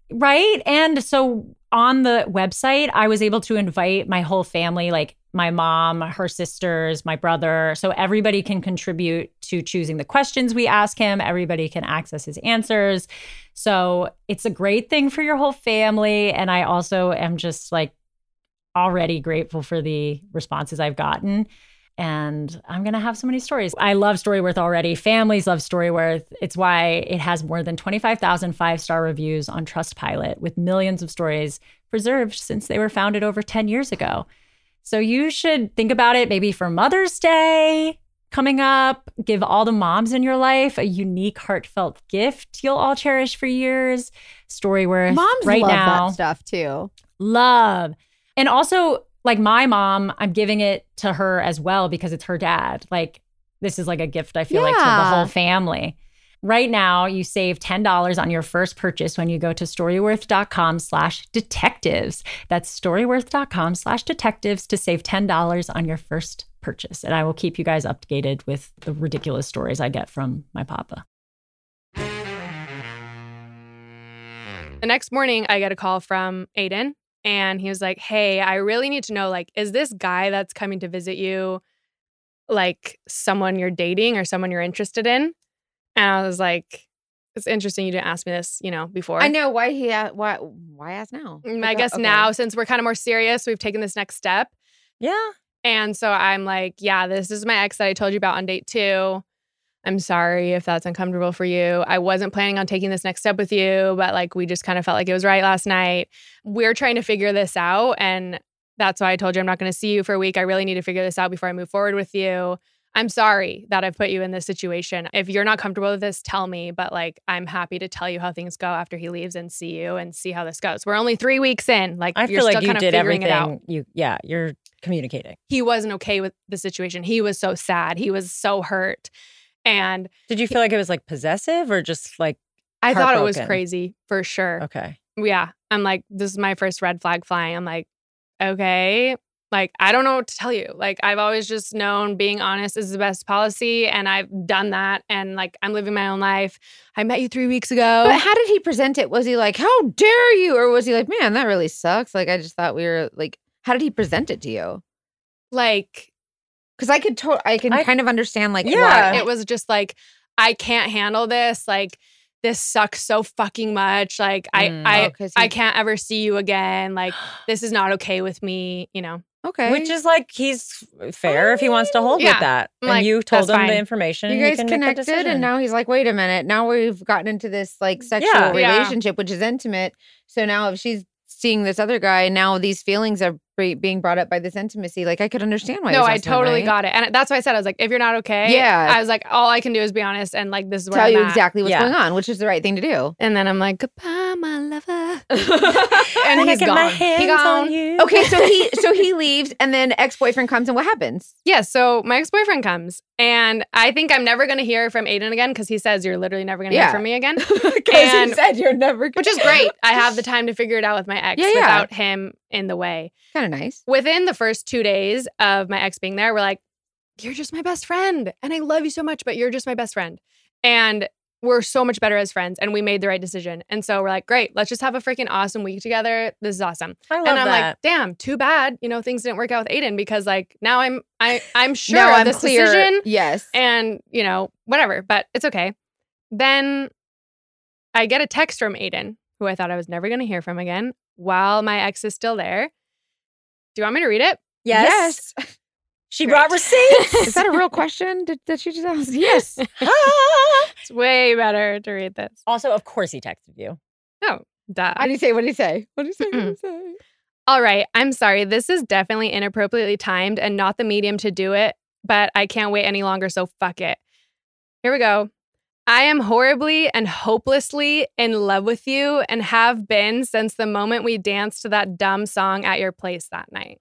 Right. And so on the website, I was able to invite my whole family, like my mom, her sisters, my brother. So everybody can contribute to choosing the questions we ask him. Everybody can access his answers. So it's a great thing for your whole family. And I also am just like already grateful for the responses I've gotten. And I'm going to have so many stories. I love Storyworth already. Families love Storyworth. It's why it has more than 25,000 5-star reviews on Trustpilot with millions of stories preserved since they were founded over 10 years ago. So you should think about it maybe for Mother's Day coming up. Give all the moms in your life a unique, heartfelt gift you'll all cherish for years. Storyworth. Moms right love now. that stuff too. Love. And also, like my mom, I'm giving it to her as well because it's her dad. Like this is like a gift, I feel like, to the whole family. Right now, you save $10 on your first purchase when you go to storyworth.com/detectives. That's storyworth.com/detectives to save $10 on your first purchase. And I will keep you guys updated with the ridiculous stories I get from my papa. The next morning, I get a call from Aiden. And he was like, hey, I really need to know, like, is this guy that's coming to visit you, like, someone you're dating or someone you're interested in? And I was like, it's interesting you didn't ask me this, before. I know why why ask now? I guess now, since we're kind of more serious, we've taken this next step. Yeah. And so I'm like, yeah, this is my ex that I told you about on date 2. I'm sorry if that's uncomfortable for you. I wasn't planning on taking this next step with you, but like we just kind of felt like it was right last night. We're trying to figure this out. And that's why I told you I'm not going to see you for a week. I really need to figure this out before I move forward with you. I'm sorry that I've put you in this situation. If you're not comfortable with this, tell me. But like, I'm happy to tell you how things go after he leaves and see you and see how this goes. We're only 3 weeks in. Like, I you're feel still like you kind of did figuring everything. it out. You're communicating. He wasn't okay with the situation. He was so sad. He was so hurt. And did you feel like it was like possessive or just like I thought it was heartbroken? crazy for sure. Okay. Yeah. I'm like, this is my first red flag flying. I'm like, okay. Like, I don't know what to tell you. Like, I've always just known being honest is the best policy. And I've done that. And like, I'm living my own life. I met you 3 weeks ago. But how did he present it? Was he like, how dare you? Or was he like, man, that really sucks. Like, I just thought we were like, how did he present it to you? Like, because I can kind of understand like, yeah, it was just like, I can't handle this. Like, this sucks so fucking much. Like, I can't ever see you again. Like, this is not okay with me, Okay. Which is like, he's fair if he wants to hold with that. I'm and like, you told that's him the fine. information. You and guys he can make a connected, decision. and now he's like, wait a minute. Now we've gotten into this like sexual relationship, which is intimate. So now if she's seeing this other guy, now these feelings are being brought up by this intimacy. Like, I could understand why. No, I totally got it. And that's why I said, I was like, if you're not okay, I was like, all I can do is be honest. And like, this is where tell I'm you at. exactly what's going on, which is the right thing to do. And then I'm like, goodbye, my lover. And he's gone. He gone. Okay, so he leaves, and then ex-boyfriend comes, and what happens? Yeah, so my ex-boyfriend comes, and I think I'm never going to hear from Aiden again because he says you're literally never going to hear from me again. Because he said you're never, which is great. I have the time to figure it out with my ex without him in the way. Kind of nice. Within the first 2 days of my ex being there, we're like, you're just my best friend, and I love you so much, but you're just my best friend, and we're so much better as friends, and we made the right decision. And so we're like, great, let's just have a freaking awesome week together. This is awesome. I love and I'm that. like, damn, too bad, things didn't work out with Aiden because like now I'm sure now of I'm this clear. decision. Yes. And whatever, but it's okay. Then I get a text from Aiden, who I thought I was never going to hear from again, while my ex is still there. Do you want me to read it? Yes. She Great. brought receipts. Is that a real question? Did she just ask? Yes. It's way better to read this. Also, of course he texted you. Oh, duh. What did he say? What did he say? What did he say? All right, I'm sorry. This is definitely inappropriately timed and not the medium to do it, but I can't wait any longer, so fuck it. Here we go. I am horribly and hopelessly in love with you and have been since the moment we danced to that dumb song at your place that night.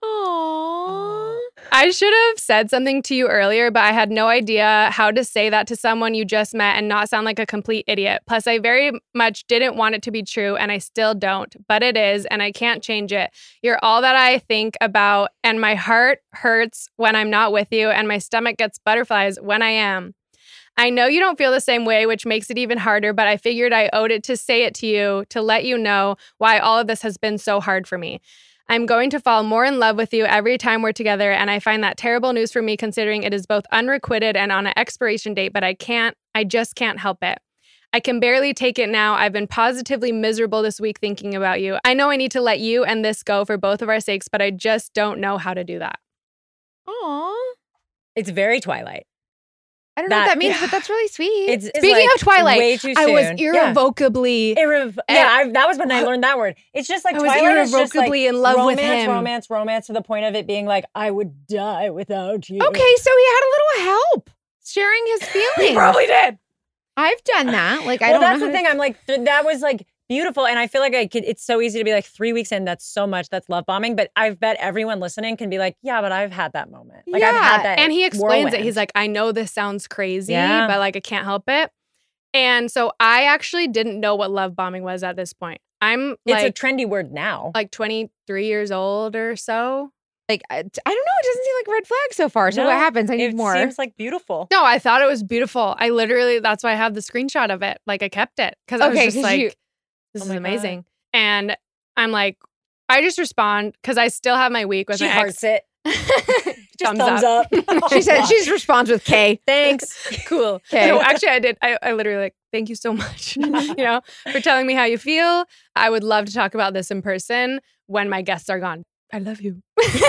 Aww. I should have said something to you earlier, but I had no idea how to say that to someone you just met and not sound like a complete idiot. Plus, I very much didn't want it to be true, and I still don't, but it is, and I can't change it. You're all that I think about, and my heart hurts when I'm not with you, and my stomach gets butterflies when I am. I know you don't feel the same way, which makes it even harder, but I figured I owed it to say it to you to let you know why all of this has been so hard for me. I'm going to fall more in love with you every time we're together, and I find that terrible news for me considering it is both unrequited and on an expiration date, but I just can't help it. I can barely take it now. I've been positively miserable this week thinking about you. I know I need to let you and this go for both of our sakes, but I just don't know how to do that. Aww. It's very Twilight. I don't know what that means, but that's really sweet. Speaking like of Twilight, way too I was soon. irrevocably... that was when I learned that word. It's just like Twilight is just like in love romance, with him. romance to the point of it being like, I would die without you. Okay, so he had a little help sharing his feelings. He probably did. I've done that. Like, I well, don't that's know the thing. I'm like, that was like beautiful. And I feel like it's so easy to be like 3 weeks in, that's so much, that's love bombing. But I bet everyone listening can be like, yeah, but I've had that moment. Like I've had that. And he explains whirlwind. it. He's like, I know this sounds crazy, but like I can't help it. And so I actually didn't know what love bombing was at this point. It's a trendy word now. Like 23 years old or so. Like, I don't know. It doesn't seem like a red flag so far. So what happens? I need more. It seems like beautiful. No, I thought it was beautiful. That's why I have the screenshot of it. Like I kept it because I was just like, this is amazing. God. And I'm like, I just respond because I still have my week with my ex. Hearts it. Just thumbs up. She said she just responds with K. Thanks. Cool. Okay. No, actually, I did. I literally like, thank you so much, for telling me how you feel. I would love to talk about this in person when my guests are gone. I love you.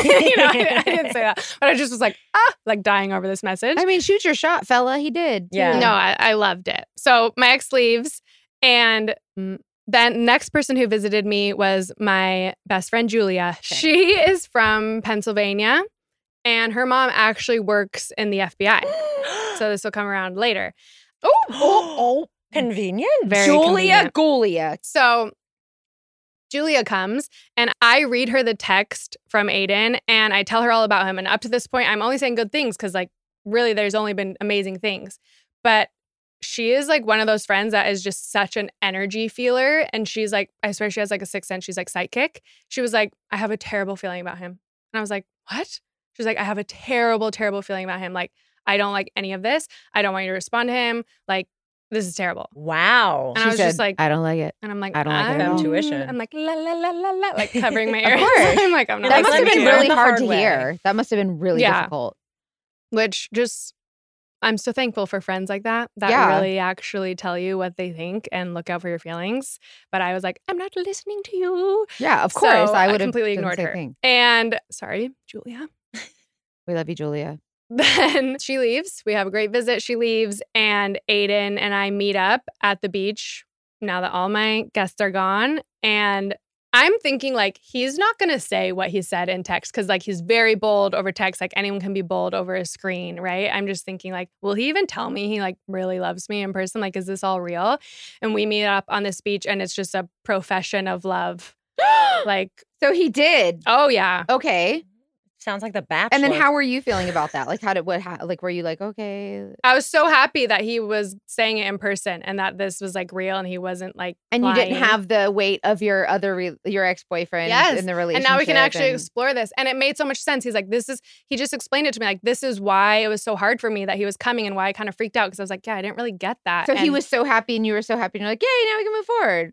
I didn't say that. But I just was like, dying over this message. I mean, shoot your shot, fella. He did. Yeah. No, I loved it. So my ex leaves, and then next person who visited me was my best friend, Julia. Okay. She is from Pennsylvania, and her mom actually works in the FBI. So this will come around later. Oh, convenient. Very Julia Gulia. So Julia comes and I read her the text from Aiden and I tell her all about him. And up to this point, I'm only saying good things because like really there's only been amazing things. But she is like one of those friends that is just such an energy feeler. And she's like, I swear she has like a sixth sense. She's like psychic. She was like, I have a terrible feeling about him. And I was like, what? She's like, I have a terrible, terrible feeling about him. Like, I don't like any of this. I don't want you to respond to him. Like, this is terrible. Wow. And I was just like, I don't like it. And I'm like, I don't like it at all. Intuition. I'm like, la, la, la, la, la, like covering my ears. Of course. I'm like, I'm not. That must have been really the hard hard to way. hear. That must have been really difficult. Which just, I'm so thankful for friends like that really actually tell you what they think and look out for your feelings. But I was like, I'm not listening to you. Yeah, of course. So I would have completely ignored her. Thing. And sorry, Julia. We love you, Julia. Then she leaves. We have a great visit. She leaves, and Aiden and I meet up at the beach now that all my guests are gone. And I'm thinking, like, he's not going to say what he said in text because, like, he's very bold over text. Like, anyone can be bold over a screen, right? I'm just thinking, like, will he even tell me he, like, really loves me in person? Like, is this all real? And we meet up on this beach, and it's just a profession of love. Like, so he did. Oh, yeah. Okay. Sounds like The Bachelor. And then how were you feeling about that? Like, were you like, okay? I was so happy that he was saying it in person and that this was like real and he wasn't like And lying. you didn't have the weight of your your ex-boyfriend in the relationship. And now we can actually explore this. And it made so much sense. He's like, he just explained it to me. Like, this is why it was so hard for me that he was coming and why I kind of freaked out because I was like, yeah, I didn't really get that. So he was so happy and you were so happy and you're like, yay, now we can move forward.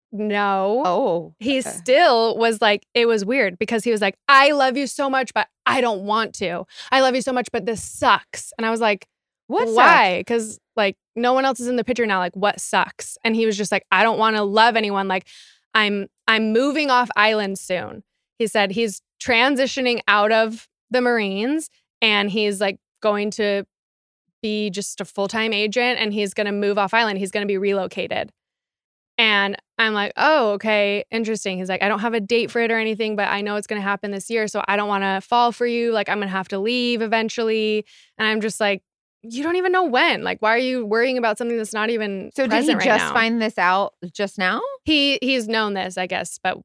No. Oh. He still was like, it was weird because he was like, I love you so much, but I don't want to. I love you so much, but this sucks. And I was like, why? Because like no one else is in the picture now. Like, what sucks? And he was just like, I don't want to love anyone. Like, I'm moving off island soon. He said he's transitioning out of the Marines and he's like going to be just a full-time agent and he's going to move off island. He's going to be relocated. And I'm like, oh, okay, interesting. He's like, I don't have a date for it or anything, but I know it's going to happen this year. So I don't want to fall for you. Like, I'm going to have to leave eventually. And I'm just like, you don't even know when. Like, why are you worrying about something that's not even So did he right just now? find this out just now? He's known this, I guess, but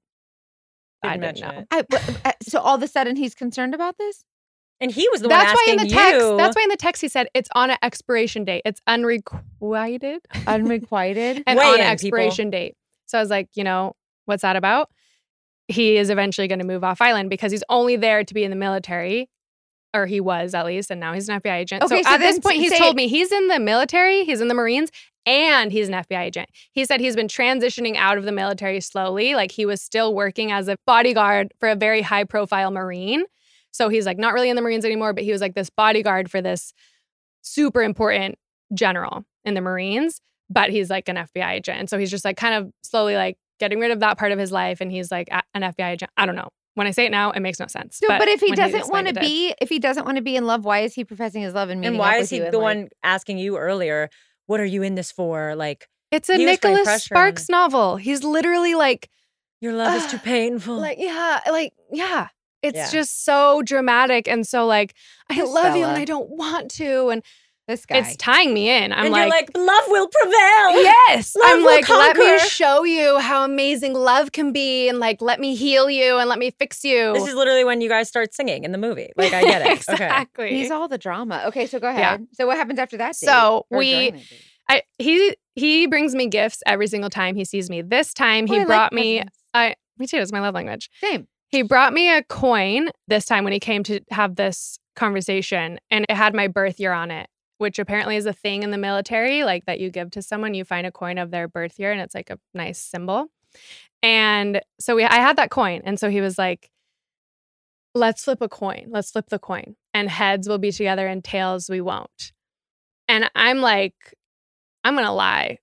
I didn't know. So all of a sudden he's concerned about this? And he was the one asking That's why in the text he said it's on an expiration date. It's unrequited. Unrequited? And on an expiration date. So I was like, what's that about? He is eventually going to move off island because he's only there to be in the military. or he was at least, and now he's an FBI agent. Okay, so so at this then point, he's say- told me he's in the military, he's in the Marines, and he's an FBI agent. He said he's been transitioning out of the military slowly. Like he was still working as a bodyguard for a very high profile Marine. So he's like not really in the Marines anymore, but he was like this bodyguard for this super important general in the Marines, but he's like an FBI agent. And so he's just like kind of slowly like getting rid of that part of his life. And he's like an FBI agent. I don't know. When I say it now, it makes no sense. So, but if he when doesn't want to explained it be, if he doesn't want to be in love, why is he professing his love and meeting And why up is with he you the and, one asking you earlier, what are you in this for? Like, it's a he was putting Nicholas pressure on Sparks novel. He's literally like, your love is too painful. Yeah. It's Yeah. just so dramatic. And so like, I This love you fella. and I don't want to. And this guy? it's tying me in. I'm and like, you're like, love will prevail. yes. Love I'm will like, let me conquer. show you how amazing love can be. And like, let me heal you and let me fix you. This is literally when you guys start singing in the movie. Like, I get it. Okay. Exactly. He's all the drama. Okay, so go ahead. So what happens after that date? So Or we- during that date? He brings me gifts every single time he sees me. This time Oh, I he like brought me, presents. me too, it's my love language. Same. He brought me a coin this time when he came to have this conversation, and it had my birth year on it, which apparently is a thing in the military, like that you give to someone, you find a coin of their birth year and it's like a nice symbol. And so I had that coin. And so he was like, let's flip a coin. Let's flip the coin. And heads will be together and tails we won't. And I'm like, I'm going to lie.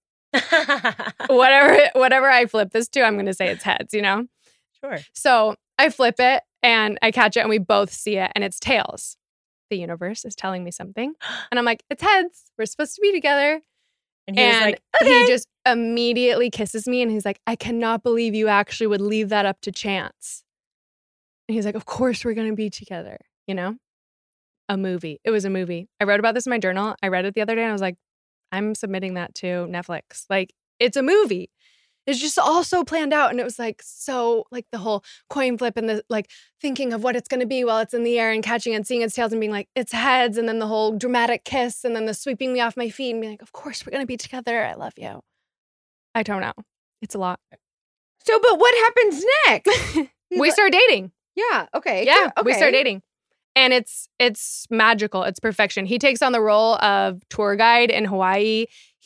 Whatever I flip this to, I'm going to say it's heads, you know? Sure. So I flip it and I catch it and we both see it and it's tails. The universe is telling me something. And I'm like, it's heads. We're supposed to be together. And he was And like, okay. he just immediately kisses me and he's like, I cannot believe you actually would leave that up to chance. And he's like, of course we're going to be together, you know? A movie. It was a movie. I wrote about this in my journal. I read it the other day and I was like, I'm submitting that to Netflix. Like, it's a movie. It's just all so planned out. And it was like, so like the whole coin flip and the like thinking of what it's going to be while it's in the air and catching and seeing its tails and being like, it's heads. And then the whole dramatic kiss and then the sweeping me off my feet and being like, of course we're going to be together. I love you. I don't know. It's a lot. So, but what happens next? We start dating. Yeah. Okay. Yeah. Okay. We start dating. And it's magical. It's perfection. He takes on the role of tour guide in Hawaii.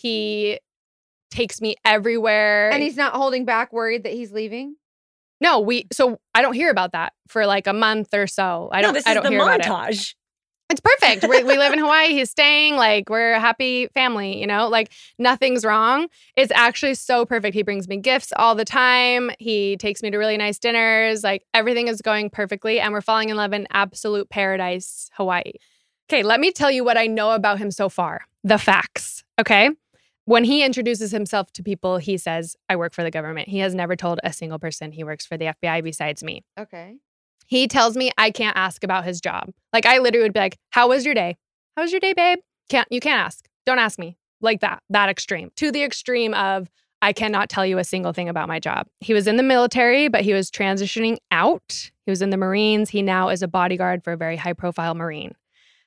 He takes me everywhere. And he's not holding back, worried that he's leaving? No, so I don't hear about that for like a month or so. I don't this I is don't the hear about it. montage. It's perfect. We live in Hawaii. He's staying. Like, we're a happy family, you know? Like, nothing's wrong. It's actually so perfect. He brings me gifts all the time. He takes me to really nice dinners. Like, everything is going perfectly. And we're falling in love in absolute paradise, Hawaii. Okay, let me tell you what I know about him so far. The facts, okay? When he introduces himself to people, he says, I work for the government. He has never told a single person he works for the FBI besides me. Okay. He tells me I can't ask about his job. Like, I literally would be like, how was your day? How was your day, babe? You can't ask. Don't ask me. Like that extreme. To the extreme of, I cannot tell you a single thing about my job. He was in the military, but he was transitioning out. He was in the Marines. He now is a bodyguard for a very high profile Marine.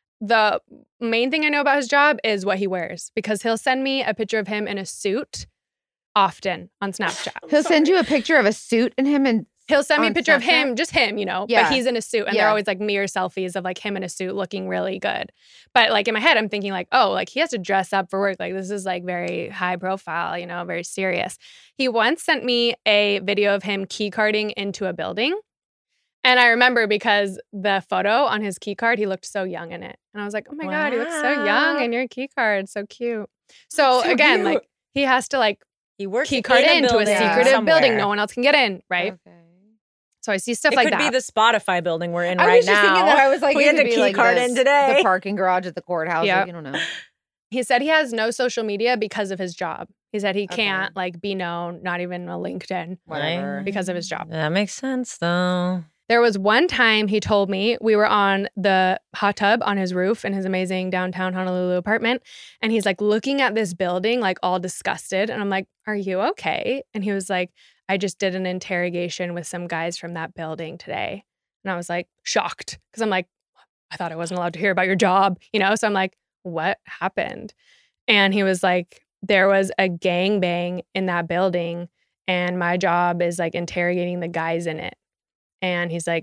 The main thing I know about his job is what he wears, because he'll send me a picture of him in a suit often on Snapchat. He'll send you a picture of a suit and him and He'll send me a On picture of Snapchat? him, just him, you know, Yeah. but he's in a suit and Yeah. they're always like mirror selfies of like him in a suit looking really good. But like in my head, I'm thinking like, oh, like he has to dress up for work. Like this is like very high profile, you know, very serious. He once sent me a video of him key carding into a building. And I remember because the photo on his key card, he looked so young in it. And I was like, oh my God, he looks so young Wow. in your key card. So cute. So, So again, cute. like he has to like He works key card in into a building secretive somewhere. building no one else can get in, right? Okay. So I see stuff It like could that. be the Spotify building we're in I right was just now. thinking that. I was like, we it had could to be key like card the- in today. The parking garage at the courthouse. Yep. Like, you don't know. He said he has no social media because of his job. He said he Okay. can't like be known, not even a LinkedIn, Whatever. because of his job. That makes sense, though. There was one time he told me we were on the hot tub on his roof in his amazing downtown Honolulu apartment. And he's like looking at this building, like all disgusted. And I'm like, are you okay? And he was like, I just did an interrogation with some guys from that building today. And I was like shocked because I'm like, I thought I wasn't allowed to hear about your job, you know? So I'm like, what happened? And he was like, there was a gangbang in that building and my job is like interrogating the guys in it. And he's like,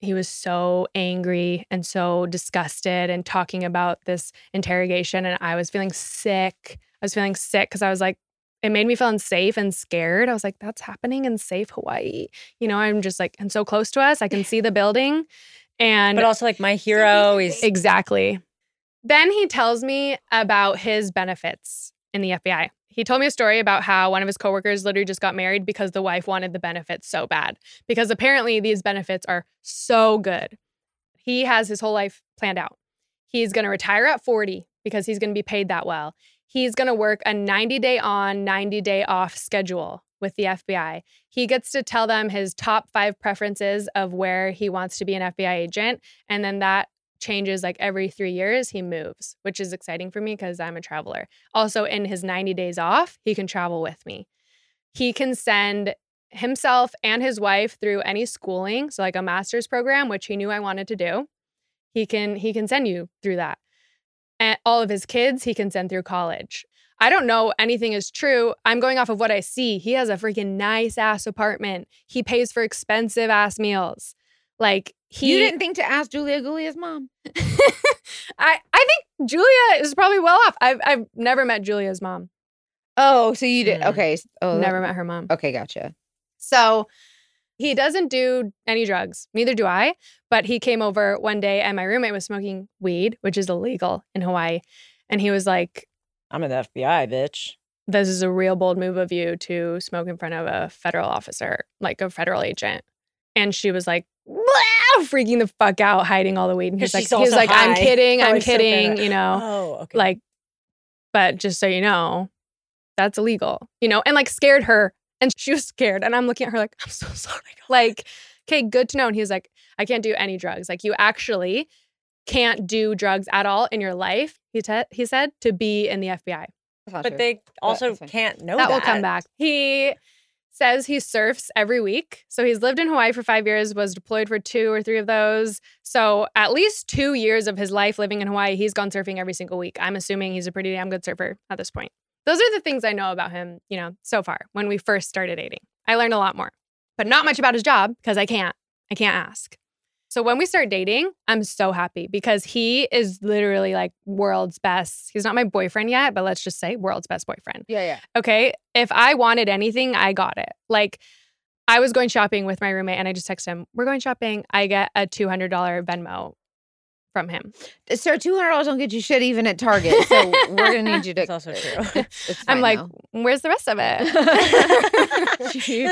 he was so angry and so disgusted and talking about this interrogation. And I was feeling sick. Because I was like, it made me feel unsafe and scared. I was like, that's happening in safe Hawaii. You know, I'm just like, and so close to us. I can see the building. But also like my hero is. Exactly. Then he tells me about his benefits in the FBI. He told me a story about how one of his coworkers literally just got married because the wife wanted the benefits so bad. Because apparently these benefits are so good. He has his whole life planned out. He's going to retire at 40 because he's going to be paid that well. He's going to work a 90-day on, 90-day off schedule with the FBI. He gets to tell them his top 5 preferences of where he wants to be an FBI agent. And then that changes like every 3 years he moves, which is exciting for me because I'm a traveler. Also, in his 90 days off, he can travel with me. He can send himself and his wife through any schooling, so like a master's program, which he knew I wanted to do. He can send you through that. And all of his kids, he can send through college. I don't know anything is true. I'm going off of what I see. He has a freaking nice ass apartment. He pays for expensive ass meals. Like You didn't think to ask Julia Guglia's mom? I think Julia is probably well off. I've never met Julia's mom. Oh, so you did. Okay. Oh, Never met her mom. Okay, gotcha. So he doesn't do any drugs. Neither do I. But he came over one day and my roommate was smoking weed, which is illegal in Hawaii. And he was like, I'm in the FBI, bitch. This is a real bold move of you to smoke in front of a federal officer, like a federal agent. And she was like, freaking the fuck out, hiding all the weed. And he was like, I'm kidding, you know. Oh, okay. Like, but just so you know, that's illegal, you know, and like scared her. And she was scared. And I'm looking at her like, I'm so sorry. Like, okay, good to know. And he was like, I can't do any drugs. Like, you actually can't do drugs at all in your life, he said, to be in the FBI. But they also can't know that. That will come back. He says he surfs every week. So he's lived in Hawaii for 5 years, was deployed for 2 or 3 of those. So at least 2 years of his life living in Hawaii, he's gone surfing every single week. I'm assuming he's a pretty damn good surfer at this point. Those are the things I know about him, you know, so far when we first started dating. I learned a lot more, but not much about his job because I can't ask. So when we start dating, I'm so happy because he is literally like world's best. He's not my boyfriend yet, but let's just say world's best boyfriend. Yeah. Okay. If I wanted anything, I got it. Like I was going shopping with my roommate and I just texted him, we're going shopping. I get a $200 Venmo from him. Sir, $200 don't get you shit even at Target. So we're going to need you to. It's also true. I'm like, where's the rest of it? You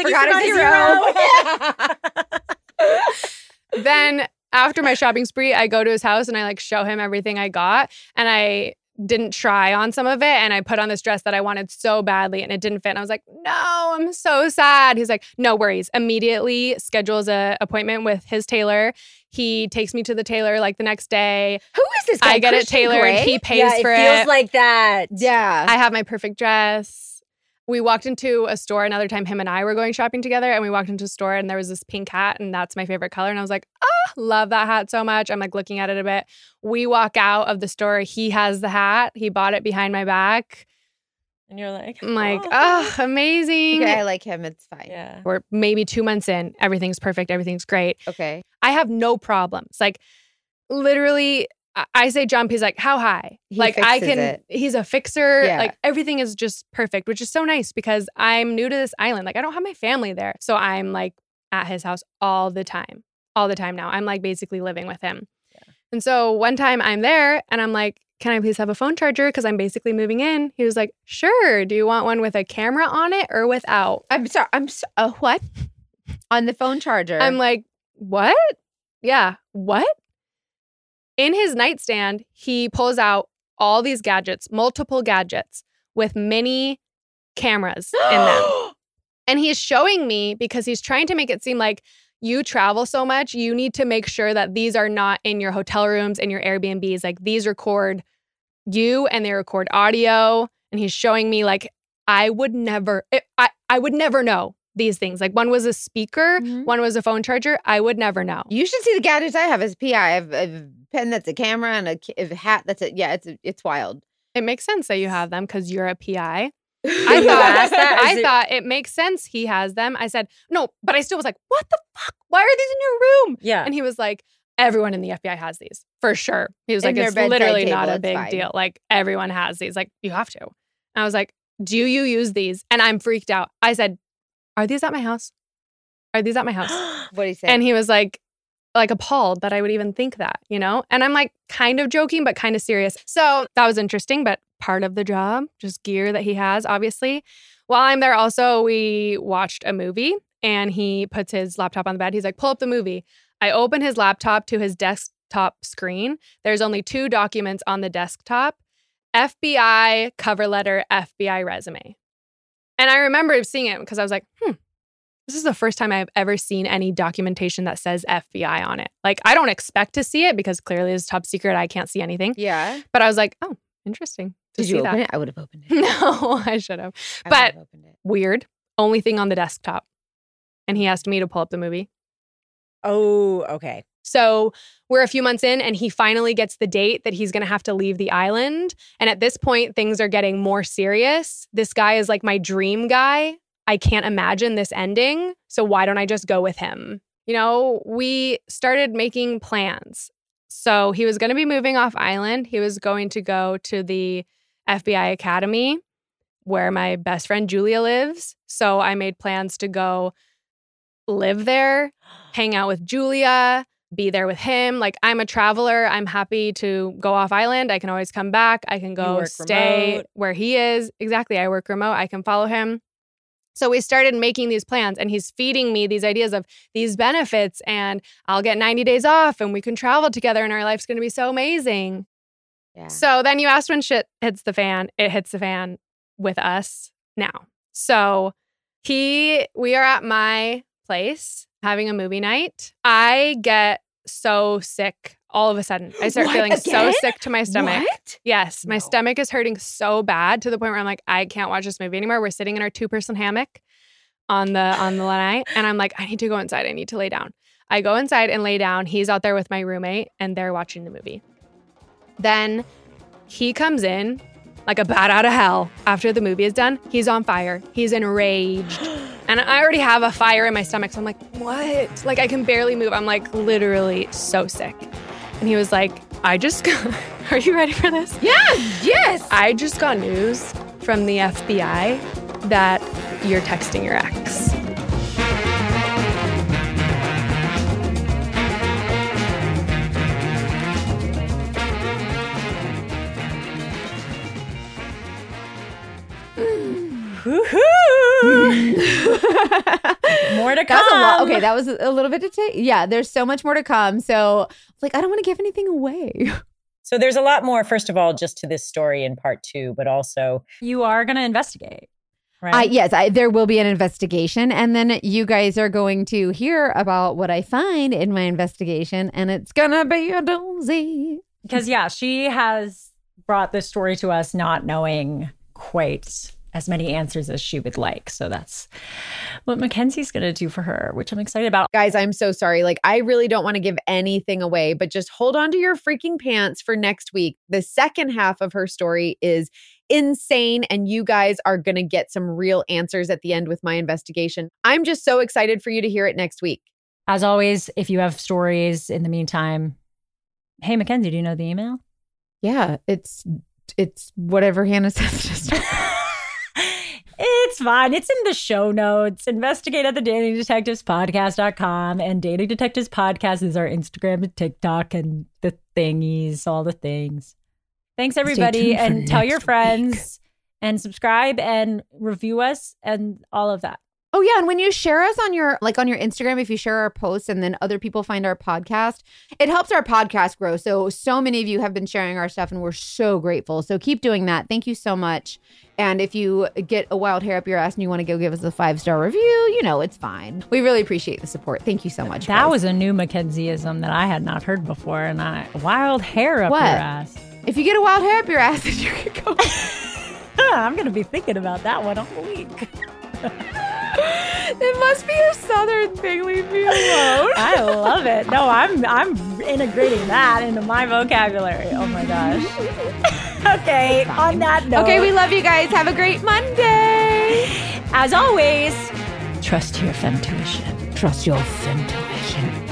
forgot a zero. Then after my shopping spree, I go to his house and I like show him everything I got. And I didn't try on some of it. And I put on this dress that I wanted so badly and it didn't fit. And I was like, no, I'm so sad. He's like, no worries. Immediately schedules an appointment with his tailor. He takes me to the tailor like the next day. Who is this guy? I get it tailored. He pays for it. It feels like that. Yeah. I have my perfect dress. We walked into a store another time. Him and I were going shopping together and we walked into a store and there was this pink hat and that's my favorite color. And I was like, love that hat so much. I'm like looking at it a bit. We walk out of the store. He has the hat. He bought it behind my back. And you're like, I'm like, amazing. Okay, I like him. It's fine. Yeah. We're maybe 2 months in. Everything's perfect. Everything's great. Okay. I have no problems. Like literally, I say jump. He's like, how high? He's a fixer. Yeah. Like everything is just perfect, which is so nice because I'm new to this island. Like I don't have my family there. So I'm like at his house all the time now. I'm like basically living with him. Yeah. And so one time I'm there and I'm like, can I please have a phone charger? Because I'm basically moving in. He was like, sure. Do you want one with a camera on it or without? I'm sorry. What? On the phone charger. I'm like, what? Yeah. What? In his nightstand, he pulls out all these gadgets, multiple gadgets with mini cameras in them. And he's showing me because he's trying to make it seem like you travel so much, you need to make sure that these are not in your hotel rooms and your Airbnbs. Like these record you and they record audio. And he's showing me like, I would never know these things. Like one was a speaker, one was a phone charger. I would never know. You should see the gadgets I have as PI. I have a pen that's a camera and a hat that's it's wild. It makes sense that you have them because you're a PI. I thought it makes sense he has them. I said, no, but I still was like, what the fuck? Why are these in your room? Yeah. And he was like, everyone in the FBI has these, for sure. He was In like, their it's bedside literally table, not a it's big fine. deal. Like, everyone has these. Like, you have to. And I was like, do you use these? And I'm freaked out. I said, are these at my house? Are these at my house? What did he say? And he was like appalled that I would even think that, you know? And I'm like kind of joking, but kind of serious. So that was interesting, but part of the job, just gear that he has, obviously. While I'm there also, we watched a movie and he puts his laptop on the bed. He's like, pull up the movie. I open his laptop to his desktop screen. There's only 2 documents on the desktop: FBI cover letter, FBI resume. And I remember seeing it because I was like, this is the first time I've ever seen any documentation that says FBI on it. Like, I don't expect to see it because clearly it's top secret. I can't see anything. Yeah. But I was like, oh, interesting. Did you open it? I would have opened it. No, I should have. But weird. Only thing on the desktop. And he asked me to pull up the movie. Oh, okay. So we're a few months in and he finally gets the date that he's going to have to leave the island. And at this point, things are getting more serious. This guy is like my dream guy. I can't imagine this ending. So why don't I just go with him? You know, we started making plans. So he was going to be moving off island. He was going to go to the FBI Academy where my best friend Julia lives. So I made plans to go live there, hang out with Julia, be there with him. Like, I'm a traveler. I'm happy to go off island. I can always come back. I can go stay remote where he is. Exactly. I work remote. I can follow him. So we started making these plans and he's feeding me these ideas of these benefits and I'll get 90 days off and we can travel together and our life's going to be so amazing. Yeah. So then you asked when shit hits the fan. It hits the fan with us now. So we are at my place having a movie night. I get so sick all of a sudden. I start feeling so sick to my stomach. What? Yes. My stomach is hurting so bad to the point where I'm like, I can't watch this movie anymore. We're sitting in our 2-person hammock on the night. And I'm like, I need to go inside. I need to lay down. I go inside and lay down. He's out there with my roommate and they're watching the movie. Then he comes in like a bat out of hell after the movie is done. He's on fire. He's enraged. And I already have a fire in my stomach. So I'm like, what? Like, I can barely move. I'm like literally so sick. And he was like, are you ready for this? Yes. I just got news from the FBI that you're texting your ex. More to come. That's a lot. Okay, that was a little bit to take. Yeah, there's so much more to come. So, like, I don't want to give anything away. So there's a lot more, first of all, just to this story in part 2, but also you are going to investigate, right? Yes, there will be an investigation. And then you guys are going to hear about what I find in my investigation. And it's going to be a doozy. Because, yeah, she has brought this story to us not knowing quite as many answers as she would like. So that's what Mackenzie's going to do for her, which I'm excited about. Guys, I'm so sorry. Like, I really don't want to give anything away, but just hold on to your freaking pants for next week. The second half of her story is insane, and you guys are going to get some real answers at the end with my investigation. I'm just so excited for you to hear it next week. As always, if you have stories in the meantime, hey, Mackenzie, do you know the email? Yeah, it's whatever Hannah says. Just It's fine. It's in the show notes. Investigate at thedatingdetectivespodcast.com. And Dating Detectives Podcast is our Instagram and TikTok and the thingies, all the things. Thanks, everybody. And tell your friends and subscribe and review us and all of that. Oh, yeah. And when you share us on your Instagram, if you share our posts and then other people find our podcast, it helps our podcast grow. So many of you have been sharing our stuff and we're so grateful. So keep doing that. Thank you so much. And if you get a wild hair up your ass and you want to go give us a 5-star review, it's fine. We really appreciate the support. Thank you so much. That was a new Mackenzieism that I had not heard before. And wild hair up your ass. If you get a wild hair up your ass, then you can go. I'm going to be thinking about that one all week. It must be a Southern thing. Leave me alone. I love it. No, I'm integrating that into my vocabulary. Oh my gosh. Okay, on that note. Okay, we love you guys. Have a great Monday. As always, trust your femtuition. Trust your femtuition.